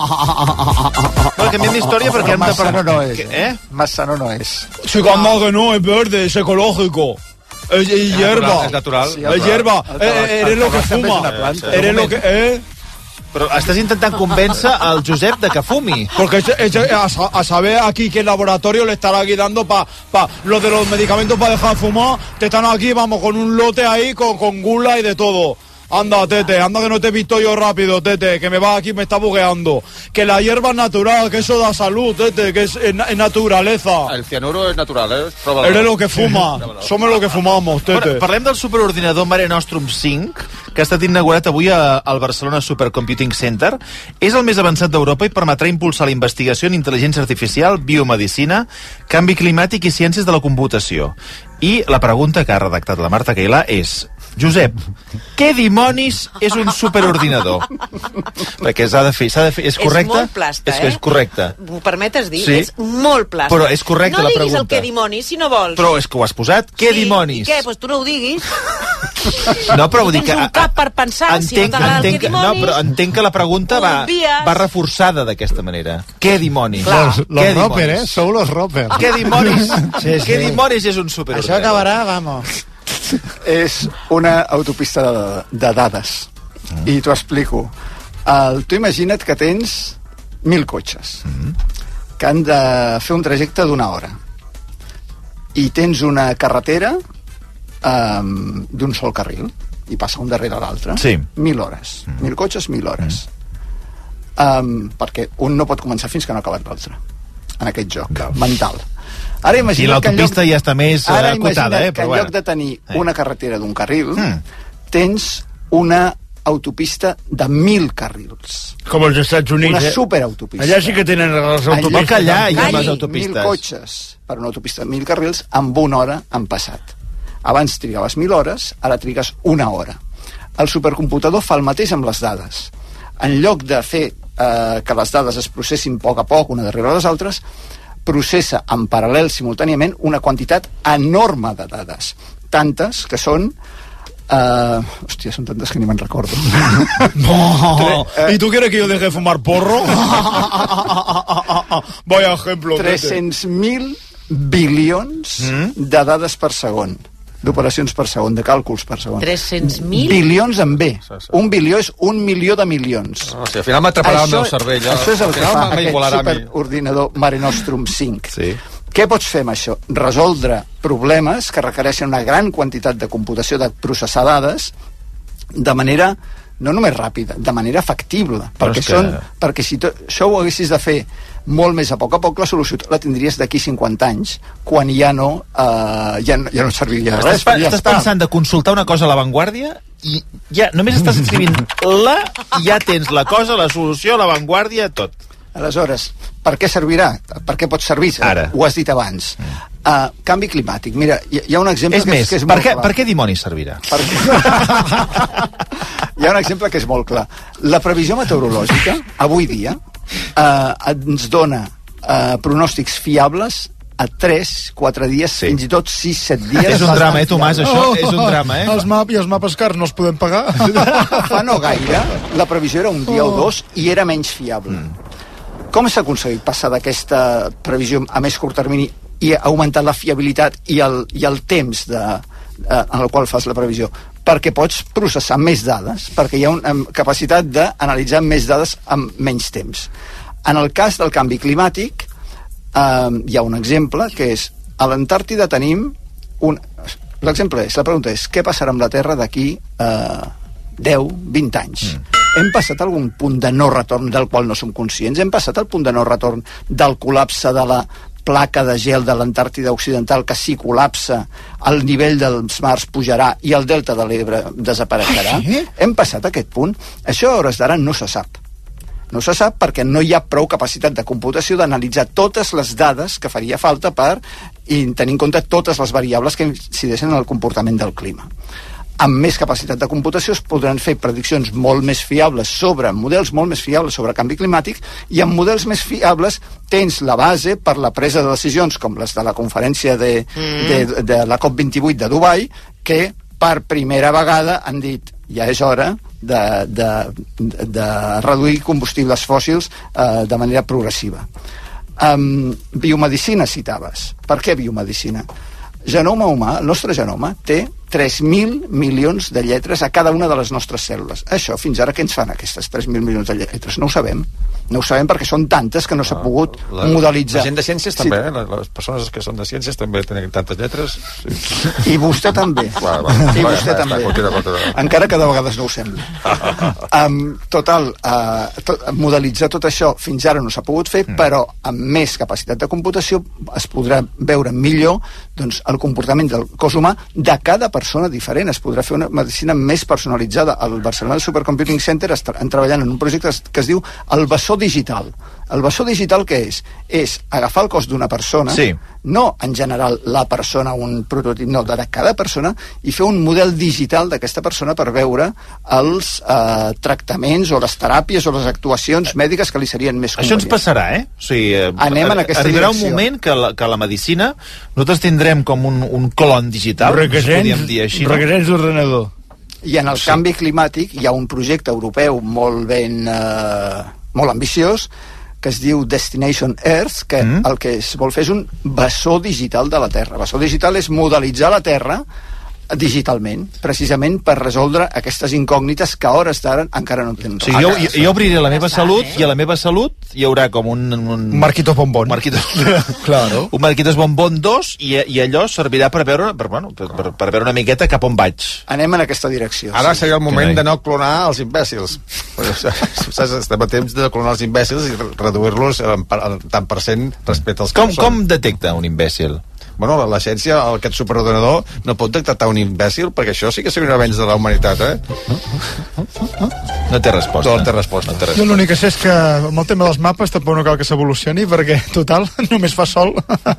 Bueno, canviem d'història perquè hem de Más sano no es. ¿Eh? Más sano no es. Si calma que no, es verde, es ecológico. Es hierba. Es natural. Es hierba. Eres lo que fuma. Eres lo que... Però estàs intentant convèncer al Josep de que fumi. Porque a saber aquí qué laboratorio le estará aquí dando para los de los medicamentos para dejar de fumar, te están aquí, vamos, con un lote ahí, con gula y de todo. Anda, tete, anda que no te he visto yo rápido, tete, que me va aquí, me está bugueando. Que la hierba es natural, que eso da salud, tete, que es naturaleza. El cianuro es natural, Eres lo que fuma, somos lo que fumamos, tete. Parlem del superordinador Mare Nostrum 5, que ha estat inaugurat avui al Barcelona Supercomputing Center. És el més avançat d'Europa i permetrà impulsar la investigació en intel·ligència artificial, biomedicina, canvi climàtic i ciències de la computació. I la pregunta que ha redactat la Marta Cailà és: Josep, què dimonis és un superordinador? Perquè s'ha de fer, és correcte? És molt plasta, És correcte. M'ho permetes dir? Sí. És molt plasta. Però és correcta la pregunta. No diguis el què dimonis, si no vols. Però és que ho has posat, què dimonis? I què? Doncs tu no ho diguis. No, però vull dir que... Tens un cap per pensar, si no t'agrada el què dimonis... No, però entenc que la pregunta va reforçada d'aquesta manera. Què dimonis? Los Roper, sou los Roper. Què dimonis? Què dimonis és un superordinador? Això acabarà, vamos. És una autopista de dades. I t'ho explico. Tu imagina't que tens 1.000 cotxes que han de fer un trajecte d'una hora. I tens una carretera d'un sol carril i passa un darrere l'altre. Sí. 1.000 hores. 1.000 cotxes, 1.000 hores. Perquè un no pot començar fins que no ha acabat l'altre en aquest joc mental. Ara i l'autopista ja està més acotada, que en lloc de tenir una carretera d'un carril, tens una autopista de 1.000 carrils. Com els Estats Units, una superautopista. Allà sí que tenen les autopistes. Que allà hi ha les autopistes. 1.000 cotxes per una autopista de 1.000 carrils amb una hora han passat. Abans trigaves 1.000 hores, ara trigues una hora. El supercomputador fa el mateix amb les dades. En lloc de fer que les dades es processin a poc una darrere les altres, processa en paral·lel simultàniament una quantitat enorme de dades, tantes que són hòstia, són tantes que ni me'n recordo. No. ¿Y tú quieres que yo deje de fumar porro? Vaya ejemplo. 300.000 bilions de dades per segon, d'operacions per segon, de càlculs per segon. 300.000? Bilions en B. Un bilió és 1 milió de milions. O sigui, al final m'atraparà el meu cervell. Això és el que fa aquest superordinador Mare Nostrum 5. Sí. Què pots fer amb això? Resoldre problemes que requereixen una gran quantitat de computació, de processar dades, de manera no només ràpida, de manera factible. Perquè si això ho haguessis de fer molt més a poc, la solució la tindries d'aquí 50 anys, quan ja no serviria res. Estàs pensant de consultar una cosa a l'avantguàrdia i ja només estàs escrivint i ja tens la cosa, la solució, l'avantguàrdia, tot. Aleshores, per què servirà? Per què pot servir? Ara. Ho has dit abans. Canvi climàtic. Mira, hi ha un exemple que és molt clar. Per què dimonis servirà? Hi ha un exemple que és molt clar. La previsió meteorològica, avui dia, ens dona pronòstics fiables a 3, 4 dies, fins i tot 6, 7 dies. És un drama, Tomàs, això és un drama, Els mapes cars no es poden pagar. Fa no gaire, la previsió era un dia o dos i era menys fiable. Com s'ha aconseguit passar d'aquesta previsió a més curt termini i ha augmentat la fiabilitat i el temps en el qual fas la previsió? Perquè pots processar més dades, perquè hi ha una capacitat d'analitzar més dades en menys temps. En el cas del canvi climàtic, hi ha un exemple que és, a l'Antàrtida tenim l'exemple és, la pregunta és, què passarà amb la Terra d'aquí 10, 20 anys? Hem passat algun punt de no retorn del qual no som conscients? Hem passat el punt de no retorn del col·lapse de la placa de gel de l'Antàrtida Occidental, que si col·lapsa el nivell dels mars pujarà i el delta de l'Ebre desapareixerà? Hem passat aquest punt? Això a hores d'ara no se sap. No se sap perquè no hi ha prou capacitat de computació d'analitzar totes les dades que faria falta per tenir en compte totes les variables que incideixen en el comportament del clima. Amb més capacitat de computació es podran fer prediccions molt més fiables sobre models molt més fiables sobre canvi climàtic, i amb models més fiables tens la base per la presa de decisions com les de la conferència de la COP28 de Dubai, que per primera vegada han dit ja és hora de reduir combustibles fòssils de manera progressiva. Biomedicina citaves. Per què biomedicina? Genoma humà, el nostre genoma té 3.000 milions de lletres a cada una de les nostres cèl·lules. Això, fins ara, què ens fan aquestes 3.000 milions de lletres? No ho sabem. No ho sabem perquè són tantes que no s'ha pogut modelitzar. La gent de ciències també, les persones que són de ciències també tenen tantes lletres. I vostè també. I vostè també. Encara que de vegades no ho sembla. Total, modelitzar tot això fins ara no s'ha pogut fer, però amb més capacitat de computació es podrà veure millor el comportament del cos humà de cada persona diferent. Es podrà fer una medicina més personalitzada. Al Barcelona Supercomputing Center estan treballant en un projecte que es diu el bessó digital. El bessó digital què és? És agafar el cos d'una persona, no en general la persona, un prototip, no, de cada persona, i fer un model digital d'aquesta persona per veure els tractaments o les teràpies o les actuacions mèdiques que li serien més convenients. Això ens passarà, O sigui, anem en aquesta arribarà direcció. un moment que la medicina nosaltres tindrem com un clon digital, podríem dir així, no? Requesens d'ordenador. I en el canvi climàtic hi ha un projecte europeu molt ambiciós que es diu Destination Earth, que el que es vol fer és un bessó digital de la Terra. Bessó digital és modelitzar la Terra digitalment, precisament per resoldre aquestes incògnites que a hores d'ara encara no tenen. O sigui, jo obriré la meva salut i a la meva salut hi haurà com un Marquitos Bombón. Claro. Un Marquitos Bombón 2 i allò servirà per veure una miqueta cap on vaig. Anem en aquesta direcció. Ara seria el moment de no clonar els imbècils. Estem a temps de clonar els imbècils i reduir-los en tant per cent respecte als que Com detecta un imbècil? Bueno, la ciència, aquest superordenador, no pot detectar un imbècil, perquè això sí que seria un avenç de la humanitat, No té resposta. No té resposta. Jo l'únic que sé és que amb el tema dels mapes tampoc no cal que s'evolucioni, perquè, total, només fa sol.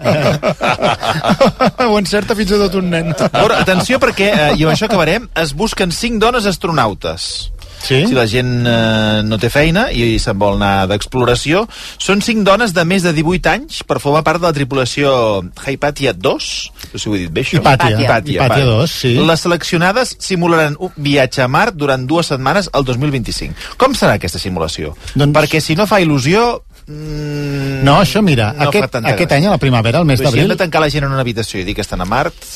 Ho encerta fins i tot un nen. Veure, atenció, perquè, i amb això acabarem, es busquen 5 dones astronautes. si la gent no té feina i se'n vol anar d'exploració. Són 5 dones de més de 18 anys per formar part de la tripulació Hypatia 2, no sé si ho he dit bé, això. Hypatia 2, sí. Les seleccionades simularan un viatge a Mart durant 2 setmanes al 2025. Com serà aquesta simulació? Perquè si no fa il·lusió... No, això mira, no aquest any a la primavera, el mes d'abril... Si hem de tancar la gent en una habitació i dir que estan a Mart...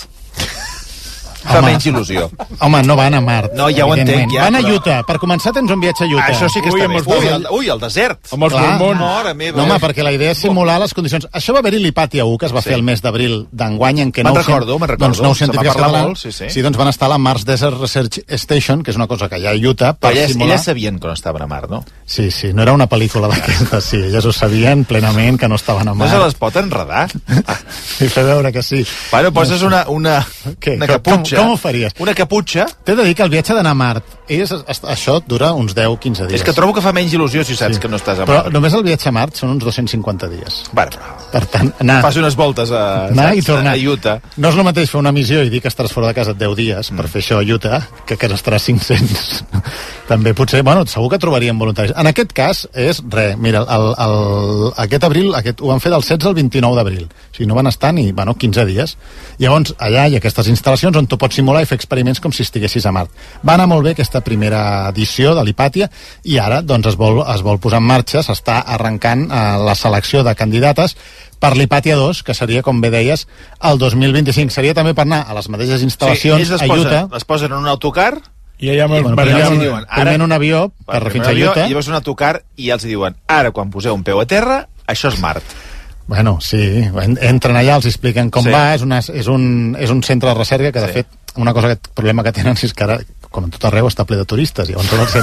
Fa menys il·lusió. Home, no van a Mart. No, ja ho entenc. Ja, van a Utah. Per començar tens un viatge a Utah. Això sí que està bé. Ui, el desert. Amb els mormons. No, home, perquè la idea és simular les condicions. Això va haver-hi l'Hypatia 1, que es va fer el mes d'abril d'enguany, en què nou científiques catalans doncs van estar a la Mars Desert Research Station, que és una cosa que hi ha a Utah, per simular... Elles sabien que no estaven a Mart, no? Sí, no era una pel·lícula d'aquestes, sí. Elles ho sabien plenament, que no estaven a Mart. No se les pot enredar? I fer veure que sí. Bueno, poses una caputxa. Com ho faries? Una caputxa. T'he de dir que el viatge d'anar a Mart, això dura uns 10-15 dies. És que trobo que fa menys il·lusió si saps que no estàs a Mart. Però només el viatge a Mart són uns 250 dies. Bueno, per tant, anar... Fas unes voltes a Utah. No és el mateix fer una missió i dir que estaràs fora de casa 10 dies per fer això a Utah, que estaràs 500. També potser, segur que trobaríem voluntaris. En aquest cas és, mira, aquest abril, ho van fer del 16 al 29 d'abril. O sigui, no van estar ni, 15 dies. Llavors, allà hi ha aquestes instal·lacions on tu pots simular i fer experiments com si estiguessis a Mart. Va anar molt bé aquesta primera edició de l'Hypatia i ara doncs es vol posar en marxa, s'està arrencant la selecció de candidates per l'Hypatia 2, que seria, com bé deies, el 2025. Seria també per anar a les mateixes instal·lacions a Utah. Les posen en un autocar i allà primer en un avió per fins a Utah. I vas un autocar i els diuen, ara quan poseu un peu a terra, això és Mart. Bueno, sí, entren allà, els expliquen com va, és un centre de recerca que, de fet, el problema que tenen és que ara, com en tot arreu, està ple de turistes, llavors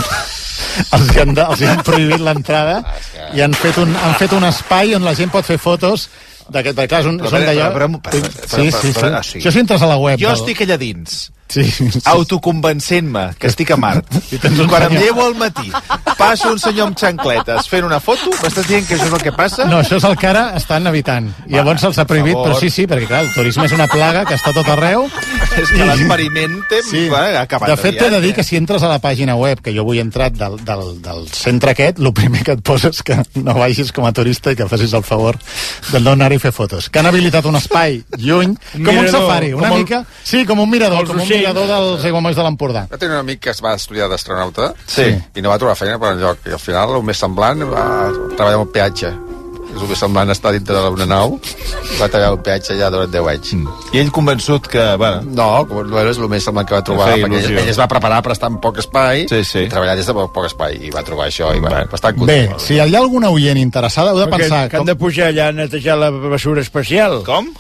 els han prohibit l'entrada i han fet un espai on la gent pot fer fotos d'aquest, clar, són d'allò... Sí. Això si entres a la web... Jo estic allà dins, autoconvencent-me que estic a Mart. Quan em llevo al matí, passa un senyor amb xancletes fent una foto, m'estàs dient que això és el que passa? No, això és el que ara estan evitant. Llavors se'ls ha prohibit, però sí, perquè clar, el turisme és una plaga que està a tot arreu. És que l'experiment ha acabat. De fet, t'he de dir que si entres a la pàgina web, que jo avui he entrat del centre aquest, el primer que et poses que no vagis com a turista i que facis el favor de no anar-hi a fer fotos. Que han habilitat un espai lluny, com un safari, una mica... Sí, com un mirador, dels aiguamolls de l'Empordà. Va tenir un amic que es va estudiar d'astronauta i no va trobar feina per enlloc. I al final, el més semblant, va treballar un peatge. És el més semblant estar dintre d'una nau, va treballar un peatge ja durant 10 anys. I ell convençut que... No, és el més semblant que va trobar, perquè ell es va preparar per estar en poc espai i treballar des de poc espai, i va trobar això, i va estar content. Bé, si hi ha alguna oient interessada, heu de pensar... Que han de pujar allà a netejar la basura espacial. Com?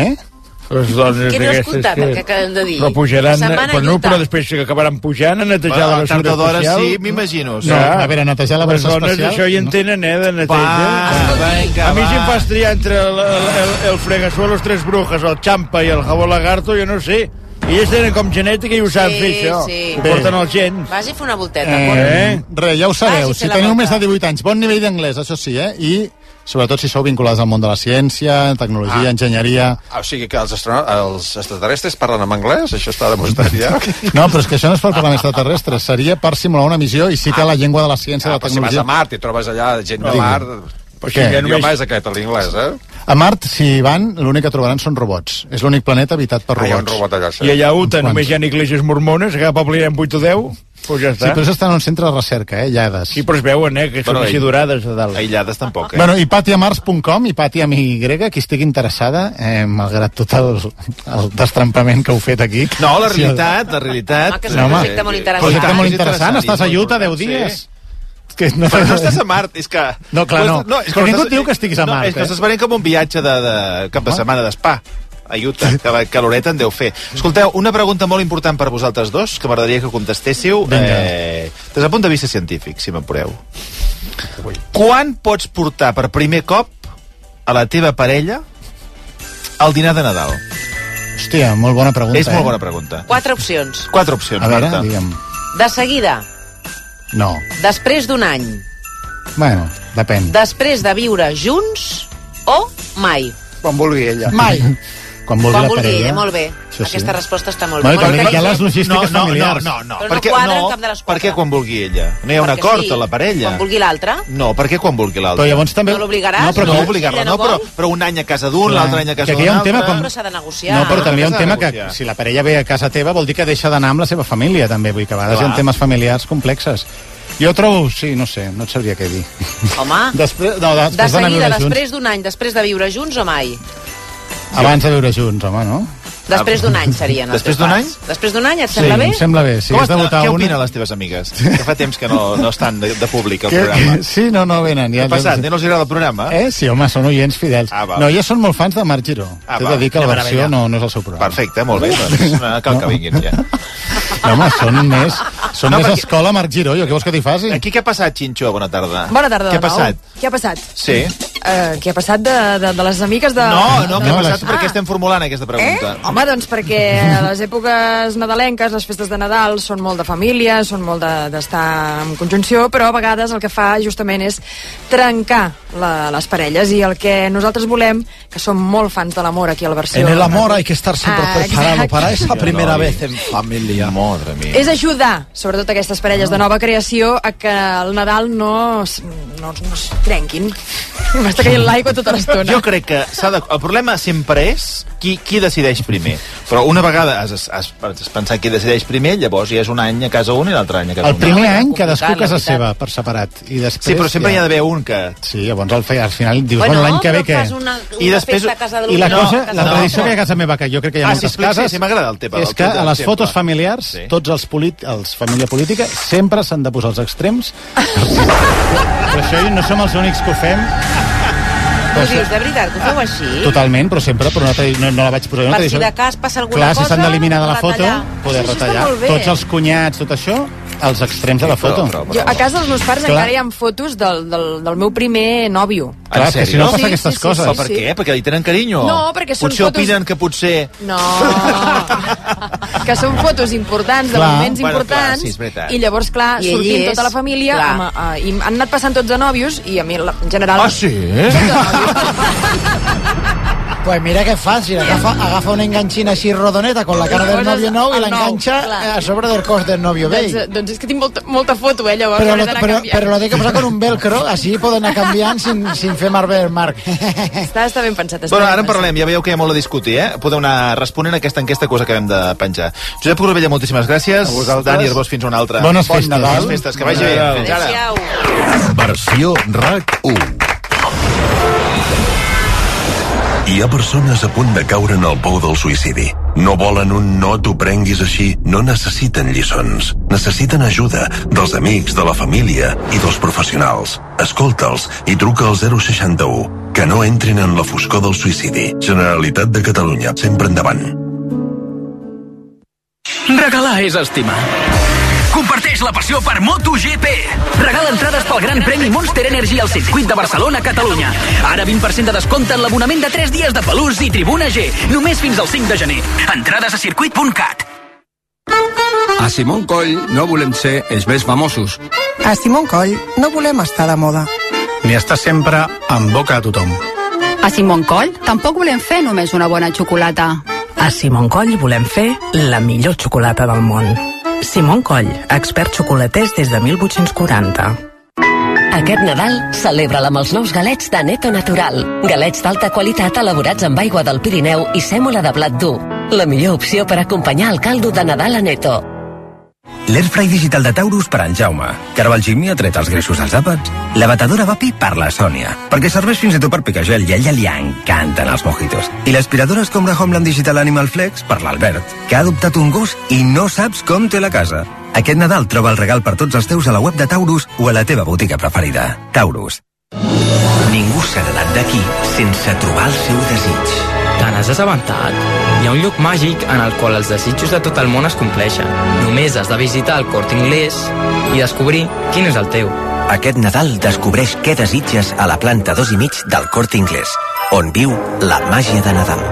Les dones que no he escoltat el que acabem de dir. Però pujaran, però després que acabaran pujant a netejar la basura espacial. Sí, m'imagino. No, a veure, netejar la basura espacial. Les dones això hi entenen, de neteja. A mi si em fas triar entre el fregasuelos Tres Brujas, el Champa i el jabó lagarto, jo no sé. Ells tenen com genètica i ho saben fer, això. Ho porten els gens. Vagi a fer una volteta. Ja ho sabeu, si teniu més de 18 anys, bon nivell d'anglès, això sí, i sobretot si sou vinculats al món de la ciència, tecnologia, enginyeria... O sigui que els extraterrestres parlen en anglès? Això està demostrat ja? No, però és que això no és per parlar amb extraterrestres, seria per simular una missió i sí que la llengua de la ciència i de la tecnologia... Si vas a Mart i trobes allà gent de Mart... L'idioma és aquest, l'anglès, A Mart, si van, l'únic que trobaran són robots. És l'únic planeta habitat per robots. Hi ha un robot allà, I allà a Utah només hi ha iglesias mormones, que cap poble hi ha 8 o 10... Pues ja està. Sí, però això està en un centre de recerca, aïllades. Sí, però es veuen, que són així durades a dalt. Aïllades tampoc, Bueno, hypatiamars.com, Hypatia amb Y, qui estigui interessada, malgrat tot el destrampament que heu fet aquí. No, la realitat... Que és un projecte molt interessant. Projecte molt interessant, estàs a Utah 10 dies. No estàs a Mart, és que... No, clar, no. Però ningú et diu que estiguis a Mart. És que estàs venint com un viatge de cap de setmana d'espa a Utah, que caloreta en deu fer. Escolteu, una pregunta molt important per vosaltres dos, que m'agradaria que contestéssiu des del punt de vista científic, si m'apureu. Quan pots portar per primer cop a la teva parella al dinar de Nadal? Hòstia, molt bona pregunta. És molt bona pregunta. 4 opcions. 4 opcions, a veure, Marta. digue'm. De seguida. No. Després d'un any. Bueno, depèn. Després de viure junts o mai. Quan vulgui ella. Mai. Quan vulgui la parella. Molt bé. Sí. Aquesta resposta està molt bé. Bueno, hi ha les logístiques familiars. No. Però no quadra en cap de les Per què quan vulgui ella? No hi ha un acord a la parella. Quan vulgui l'altre. No, per què quan vulgui l'altre? Però llavors també... No l'obligaràs? No obligar-la, no, però un any a casa d'un, l'altre any a casa d'un altre... Però s'ha de negociar. No, però també hi ha un tema que si la parella ve a casa teva vol dir que deixa d'anar amb la seva família, també. Vull dir que a vegades hi ha temes familiars complexes. Jo trobo, sí, no sé, no et sabria què dir. Home, després de seguida, després d'un any, després de viure junts o mai? Abans de viure junts, home, no? Després d'un any serien. Després d'un any? Després d'un any, et sembla bé? Sí, em sembla bé. Si què opinen les teves amigues? Que fa temps que no estan de públic al programa. Sí, no venen. Què ha passat? No els agrada el programa? Sí, home, són oients fidels. No, ja són molt fans de Marc Giró. T'he de dir que la versió no és el seu programa. Perfecte, molt bé. Doncs cal que vinguin ja. No, home, són més escola Marc Giró. Jo què vols que t'hi faci? Aquí què ha passat, Xinxó? Bona tarda. Bona tarda de nou. Què ha passat? Sí. Què ha passat de les amigues de... No, què ha passat? Per què estem formulant aquesta pregunta? Home, doncs perquè a les èpoques nadalenques, les festes de Nadal són molt de família, són molt d'estar en conjunció, però a vegades el que fa justament és trencar les parelles, i el que nosaltres volem, que som molt fans de l'amor aquí al Barcelona... En el amor hay que estar siempre preparado para esa primera vez en familia. Madre mía. És ajudar, sobretot aquestes parelles de nova creació, a que el Nadal no es trenquin. M'està caient l'aigua tota l'estona. Jo crec que el problema sempre és qui decideix primer. Però una vegada has pensat qui decideix primer, llavors ja és un any a casa un i l'altre any a casa un. El primer any cadascú a casa seva, per separat. I després, sí, però sempre hi ha d'haver un que... Sí, llavors al final dius, bueno, l'any que ve què? I després... I la tradició que hi ha a casa meva, que jo crec que hi ha moltes cases, sí, m'agrada el tema. És que a les fotos familiars, tots els família política, sempre s'han de posar els extrems. Però això no som els únics que ho fem. Ho dius de veritat, que ho feu així? Totalment, però sempre no la vaig posar. Per si de cas passa alguna cosa... Clar, si s'han d'eliminar de la foto, poder retallar. Tots els cunyats, tot això, els extrems de la foto. Jo, a casa dels meus pares encara hi ha fotos del meu primer nòvio. Clar, que si no passa aquestes coses. Però per què? Perquè li tenen carinyo? No, perquè són potser fotos... opinen que potser... No, que són fotos importants, de moments importants, i llavors, clar, sortint tota la família, i han anat passant tots de nòvios, i a mi, en general... Ah, sí? Pues mira que fácil, agafa una enganxina així rodoneta con la cara del novio nou i l'enganxa a sobre del cos del novio vell. Doncs és que tinc molta foto, llavors pero lo hay que posar con un velcro, así poden anar canviant sin fer marber el Marc. Està ben pensat. Bueno, ara en parlem, ja veieu que hi ha molt a discutir, Podeu anar responent a aquesta enquesta que us acabem de penjar. Josep Corbella, moltíssimes gràcies. Dani Arbós, fins una altra. Bones festes. Bones festes, que vagi bé. Fins ara. Versió RAC1. Hi ha persones a punt de caure en el pou del suïcidi. No volen un no t'ho prenguis així, no necessiten lliçons. Necessiten ajuda dels amics, de la família i dels professionals. Escolta'ls i truca al 061. Que no entrin en la foscor del suïcidi. Generalitat de Catalunya, sempre endavant. Regalar és estimar. Comparteix la passió per MotoGP. Regala entrades pel Gran Premi Monster Energy al circuit de Barcelona, Catalunya. Ara 20% de descompte en l'abonament de 3 dies de Pelús i Tribuna G. Només fins al 5 de gener. Entrades a circuit.cat. A Simón Coll no volem ser els més famosos. A Simón Coll no volem estar de moda. Ni estar sempre en boca de tothom. A Simón Coll tampoc volem fer només una bona xocolata. A Simón Coll volem fer la millor xocolata del món. Simón Coll, expert xocolaters des de 1840. Aquest Nadal, celebra-la amb els nous galets de Neto Natural. Galets d'alta qualitat elaborats amb aigua del Pirineu i sèmola de blat dur. La millor opció per acompanyar el caldo de Nadal a Neto. L'Airfry digital de Taurus per en Jaume, que ara el Jimmy ha tret els greixos als àpats, la batedora Vapi per la Sònia, perquè serveix fins i tot per picar gel i a ella li encanten els mojitos. I l'aspiradora escombra Homeland Digital Animal Flex per l'Albert, que ha adoptat un gos i no saps com té la casa. Aquest Nadal troba el regal per tots els teus a la web de Taurus o a la teva botiga preferida. Taurus. Ningú s'ha anat d'aquí sense trobar el seu desig. Te n'has assabentat? Hi ha un lloc màgic en el qual els desitjos de tot el món es compleixen. Només has de visitar el Corte Inglés i descobrir quin és el teu. Aquest Nadal descobreix què desitges a la planta 2,5 del Corte Inglés, on viu la màgia de Nadal.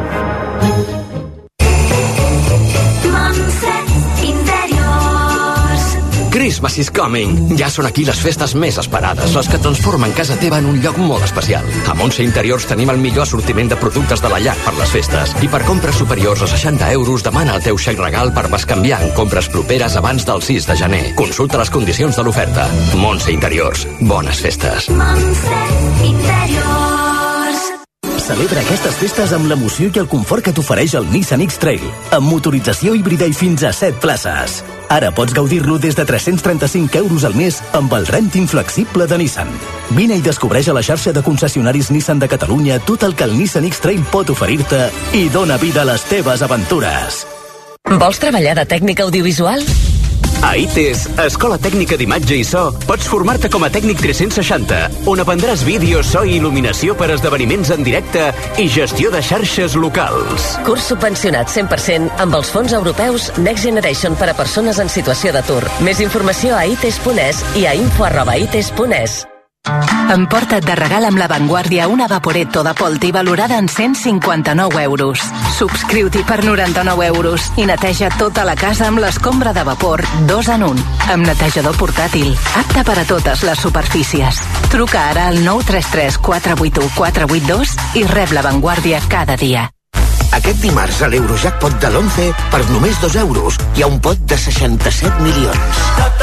Chris Christmas is coming. Ja són aquí les festes més esperades, les que transformen casa teva en un lloc molt especial. A Montse Interiors tenim el millor assortiment de productes de la llar per les festes. I per compres superiors a 60 euros, demana el teu xec regal per bescanviar en compres properes abans del 6 de gener. Consulta les condicions de l'oferta. Montse Interiors. Bones festes. Montse Interiors. Celebra aquestes festes amb l'emoció i el confort que t'ofereix el Nissan X-Trail, amb motorització híbrida i fins a 7 places. Ara pots gaudir-lo des de 335 euros al mes amb el renting flexible de Nissan. Vine i descobreix a la xarxa de concessionaris Nissan de Catalunya tot el que el Nissan X-Trail pot oferir-te i dona vida a les teves aventures. Vols treballar de tècnic audiovisual? A ITES, Escola Tècnica d'Imatge i So, pots formar-te com a tècnic 360, on aprendràs vídeo, so i il·luminació per esdeveniments en directe i gestió de xarxes locals. Curs subvencionat 100% amb els fons europeus Next Generation per a persones en situació d'atur. Més informació a ites.es i a info@ites.es. Emporta't de regal amb La Vanguardia una Vaporetto de Polti valorada en 159 euros. Subscriu-t'hi per 99 euros i neteja tota la casa amb l'escombra de vapor 2 en 1, amb netejador portàtil, apte per a totes les superfícies. Truca ara al 933 481 482 i rep La Vanguardia cada dia. Aquest dimarts a l'Eurojackpot de l'11, per només 2 euros, hi ha un pot de 67 milions.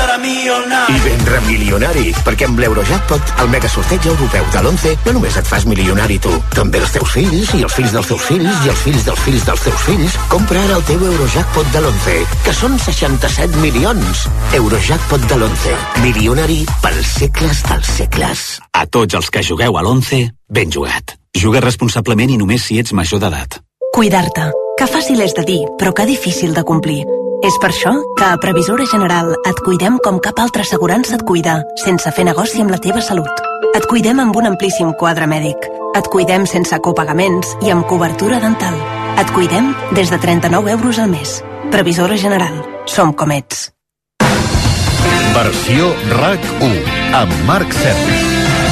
I ben remilionari, perquè amb l'Eurojackpot, el megasorteig europeu de l'11, no només et fas milionari tu, també els teus fills, i els fills dels teus fills, i els fills dels fills dels teus fills. Compra ara el teu Eurojackpot de l'11, que són 67 milions. Eurojackpot de l'11, milionari pels segles dels segles. A tots els que jugueu a l'11, ben jugat. Juga responsablement i només si ets major d'edat. Cuidar-te. Que fàcil és de dir, però que difícil de complir. És per això que a Previsora General et cuidem com cap altra assegurança et cuida, sense fer negoci amb la teva salut. Et cuidem amb un amplíssim quadre mèdic. Et cuidem sense copagaments i amb cobertura dental. Et cuidem des de 39 euros al mes. Previsora General. Som com ets. Versió RAC1 amb Marc Serra.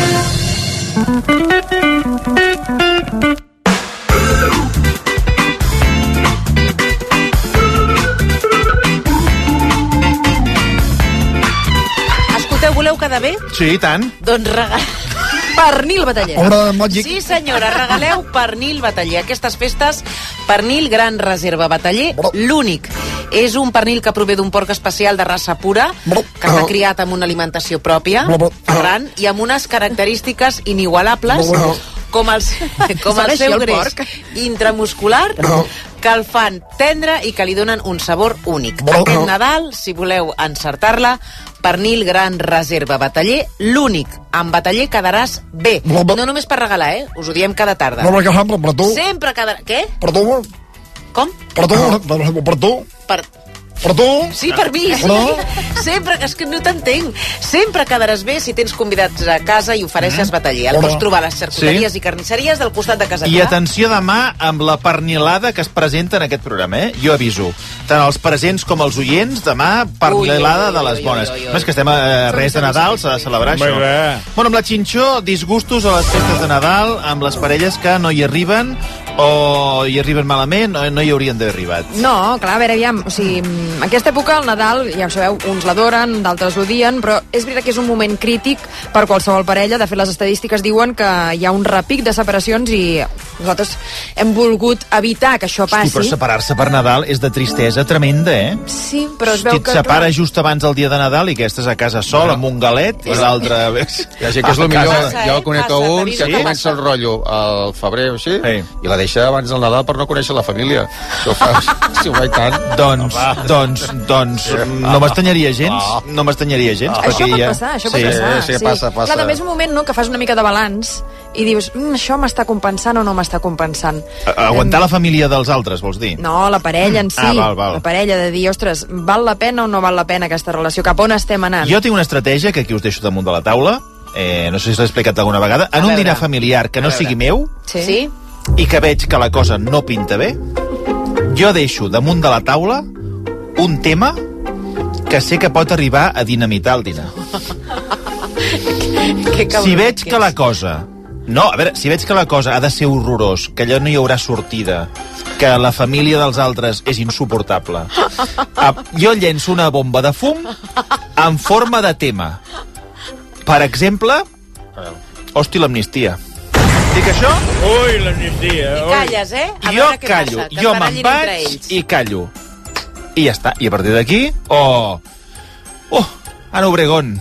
Voleu quedar bé? Sí, i tant. Doncs pernil bataller. Sí, senyora, regaleu pernil bataller. Aquestes festes, pernil Gran Reserva Bataller, l'únic. És un pernil que prové d'un porc especial de raça pura, que s'ha criat amb una alimentació pròpia, gran, i amb unes característiques inigualables, com el seu greix intramuscular, que el fan tendre i que li donen un sabor únic. Aquest Nadal, si voleu encertar-la, pernil Gran Reserva Bataller, l'únic. Amb Bataller quedaràs bé. No només per regalar, Us ho diem cada tarda. Sempre quedaràs... Què? Per tu. Com? Per tu. Per tu? Sí, per mi, sí. Sempre, és que no t'entenc. Sempre quedaràs bé si tens convidats a casa i ofereixes Bataller. El pots trobar a les xarcuteries i carnisseries del costat de casa. I atenció demà amb la pernilada que es presenta en aquest programa, Jo aviso. Tant els presents com els oients, demà pernilada de les bones. No és que estem a res de Nadal, s'ha de celebrar això. Bueno, amb la Xinxó, disgustos a les festes de Nadal, amb les parelles que no hi arriben, o hi arriben malament, o no hi haurien d'haver arribat. No, clar, a veure, aviam, o sigui, aquesta època, el Nadal, ja ho sabeu, uns l'adoren, d'altres l'odien, però és veritat que és un moment crític per qualsevol parella. De fet, les estadístiques diuen que hi ha un repic de separacions i nosaltres hem volgut evitar que això passi. Hosti, però separar-se per Nadal és de tristesa tremenda, Sí, però es veu que... Et separa just abans del dia de Nadal i que estàs a casa sol amb un galet i l'altre... Hi ha gent que és el millor. Jo conec un que comença el rotllo al febrer o així i la deixa abans del Nadal per no conèixer la família. Això fa... Si ho fa tant... Doncs no m'estanyaria gens. No m'estanyaria gens. Això pot passar, això pot passar. Sí, passa. Clar, també és un moment que fas una mica de balanç i dius, això m'està compensant o no m'està compensant. Aguantar la família dels altres, vols dir? No, la parella en si. Val. La parella, de dir, ostres, val la pena o no val la pena aquesta relació? Cap on estem anant? Jo tinc una estratègia que aquí us deixo damunt de la taula. No sé si l'he explicat alguna vegada. En un dinar familiar que no sigui meu i que veig que la cosa no pinta bé, jo deixo damunt de la taula un tema que sé que pot arribar a dinamitar el dinar. Si veig que la cosa... No, a veure, si veig que la cosa ha de ser horrorós, que allò no hi haurà sortida, que la família dels altres és insuportable. Jo llenço una bomba de fum en forma de tema. Per exemple, hosti, l'amnistia. Dic això? Ui, l'amnistia. I calles, A Jo veure què callo, passa, que jo es me'n barallin entre vaig ells. i callo. I ja està. I a partir d'aquí, Ana Obregón.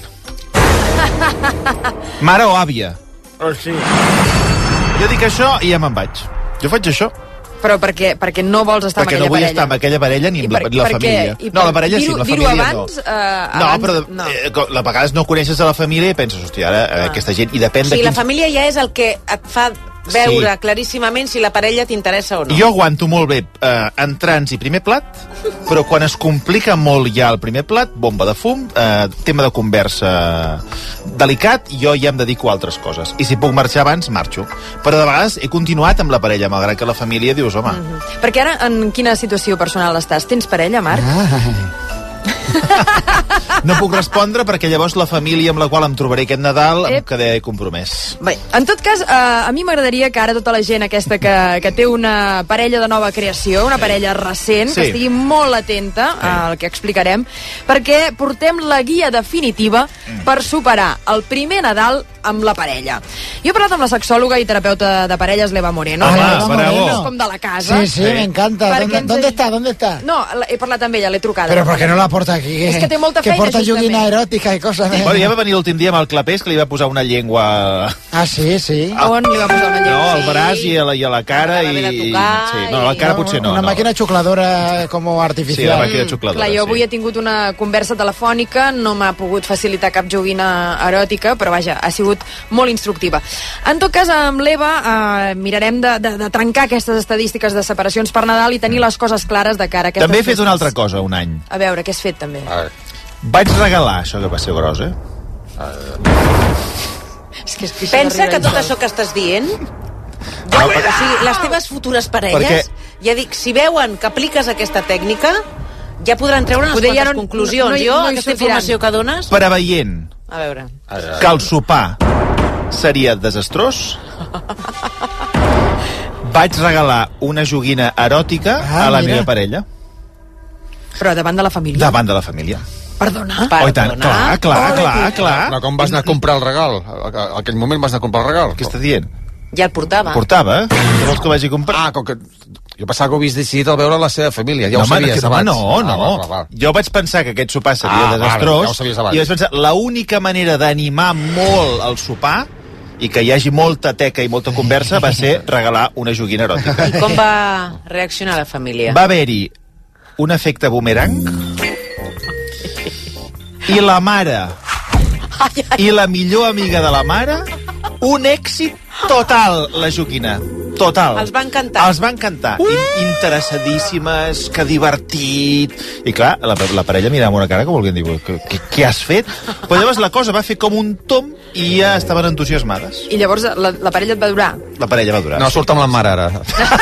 Mare o àvia. Oh, sí. Jo dic això i ja me'n vaig. Jo faig això. Però perquè no vols estar Perquè amb no vull aquella estar amb aquella parella ni amb la família. No, la parella sí, la dir-ho família abans, no. No, però a vegades no coneixes a la família i penses, hòstia, ara aquesta gent... I depèn de la família ja és el que et fa veure claríssimament si la parella t'interessa o no. Jo aguanto molt bé entrants i primer plat, però quan es complica molt ja el primer plat, bomba de fum, tema de conversa delicat, jo ja em dedico a altres coses. I si puc marxar abans, marxo. Però de vegades he continuat amb la parella, malgrat que la família dius, home... Perquè ara, en quina situació personal estàs? Tens parella, Marc? No puc respondre perquè llavors la família amb la qual em trobaré aquest Nadal em quedaré compromès. Bé, en tot cas, a mi m'agradaria que ara tota la gent aquesta que té una parella de nova creació, una parella recent, que estigui molt atenta al que explicarem, perquè portem la guia definitiva per superar el primer Nadal amb la parella. Jo he parlat amb la sexòloga i terapeuta de parelles, l'Eva Moreno. És com de la casa. Sí, me encanta. ¿Dónde está? No, he parlat amb ella, l'he trucada. Pero ¿por qué no la porta aquí? És que té molta feina, que porta joguina eròtica i coses. Bueno, ja va venir l'últim dia amb el clapés que li va posar una llengua... Ah, sí? On li va posar una llengua? No, al braç i a la cara i... Sí, no, a la cara potser no. Una màquina xucladora com artificial. Sí, una màquina xucladora, clar, jo avui he tingut una conversa telefònica, no m'ha pogut facilitar cap joguina eròtica, però vaja, ha sigut molt instructiva. En tot cas, amb l'Eva mirarem de trencar aquestes estadístiques de separacions per Nadal i tenir les coses clares de cara a aquestes... També he fet una altra cosa un any. A veure, què has fet també? Vaig regalar, això que va ser gros, Pensa que tot això que estàs dient... O sigui, les teves futures parelles, ja dic, si veuen que apliques aquesta tècnica, ja podran treure unes quantes conclusions. Aquesta informació que dones... Preveient a veure. Que el sopar seria desastrós, vaig regalar una joguina eròtica a la meva parella. Però davant de la família? Davant de la família. Perdona? Oh, i tant, clar. Però com vas anar a comprar el regal? En aquell moment vas anar a comprar el regal? Què està dient? Ja el portava. Portava? Què vols que vagi a comprar? Com que... Jo pensava que ho havies decidit al veure la seva família. Ja ho sabies abans. No. Jo vaig pensar que aquest sopar seria desastrós. Ja ho sabies abans. I vaig pensar, l'única manera d'animar molt el sopar i que hi hagi molta teca i molta conversa va ser regalar una joguina eròtica. I com va reaccionar la família? Va haver-hi un efecte boomerang i la mare i la millor amiga de la mare, un èxit total, la joguina. Total. Els va encantar. Els va encantar. Interessadíssimes, que divertit. I clar, la parella mirava amb una cara que volien dir, què has fet? Però llavors la cosa va fer com un tom i ja estaven entusiasmades. I llavors la parella et va durar? La parella va durar. No, surt amb la mare ara.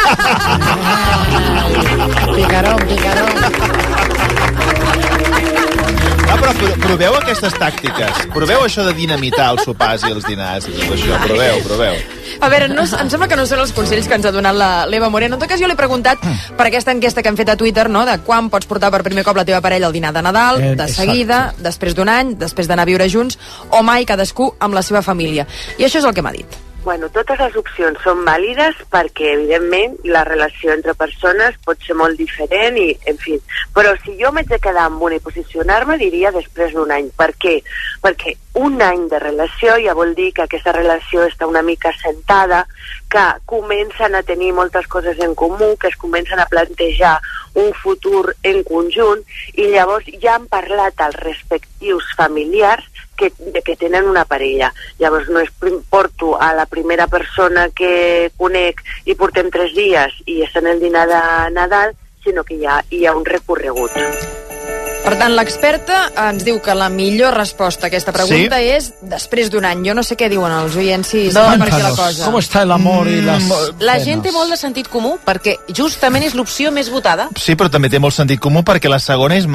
Picarón. Però proveu aquestes tàctiques. Proveu això de dinamitar els sopars i els dinars i tot això. Proveu. A veure, em sembla que no són els consells que ens ha donat l'Eva Moreno. En tot cas, jo l'he preguntat per aquesta enquesta que hem fet a Twitter, no?, de quan pots portar per primer cop la teva parella al dinar de Nadal, de seguida, després d'un any, després d'anar a viure junts, o mai cadascú amb la seva família. I això és el que m'ha dit. Bueno, totes les opcions són vàlides perquè, evidentment, la relació entre persones pot ser molt diferent i, en fi. Però si jo m'haig de quedar amb una i posicionar-me, diria després d'un any. Per què? Perquè un any de relació ja vol dir que aquesta relació està una mica assentada, que comencen a tenir moltes coses en comú, que es comencen a plantejar un futur en conjunt i llavors ja han parlat als respectius familiars que tenen una parella. Llavors no porto a la primera persona que conec i portem 3 dies i és en el dinar de Nadal, sinó que hi ha un recorregut. Per tant, l'experta ens diu que la millor resposta a aquesta pregunta és després d'un any. Jo no sé què diuen els oients, si per aquí la cosa. Com està l'amor i les... La gent té molt de sentit comú, perquè justament és l'opció més votada. Sí, però també té molt sentit comú perquè la segona és mai.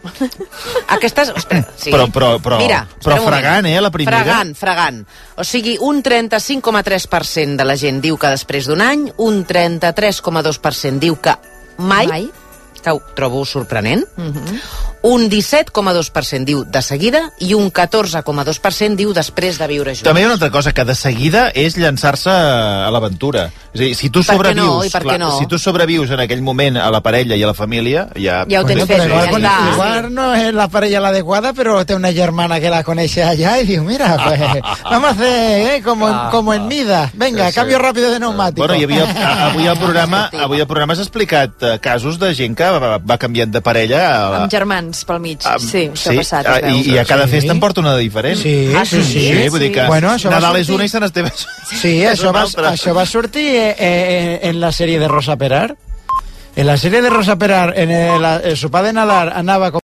Aquestes... Espera, sí. Mira, però fregant, la primera. Fregant. O sigui, un 35,3% de la gent diu que després d'un any, un 33,2% diu que mai, que ho trobo sorprenent, un 17,2% diu de seguida i un 14,2% diu després de viure junts. També hi ha una altra cosa, que de seguida és llançar-se a l'aventura. És a dir, si tu sobrevius en aquell moment a la parella i a la família, ja ho tens fet. Igual no es la parella la adecuada, pero té una germana que la conoce allá y diu, mira, pues vamos a hacer como en Mida. Venga, cambio rápido de neumático. Bueno, avui al programa s'ha explicat casos de gent que va canviant de parella. Amb germans pel mig, sí, això ha passat, es veu. I a cada festa en porta una de diferent. Sí. Vull dir que Nadal és una i Sant Esteve sí, això va sortir en la sèrie de Rosa Perar. En la sèrie de Rosa Perar, en el sopar de Nadal anava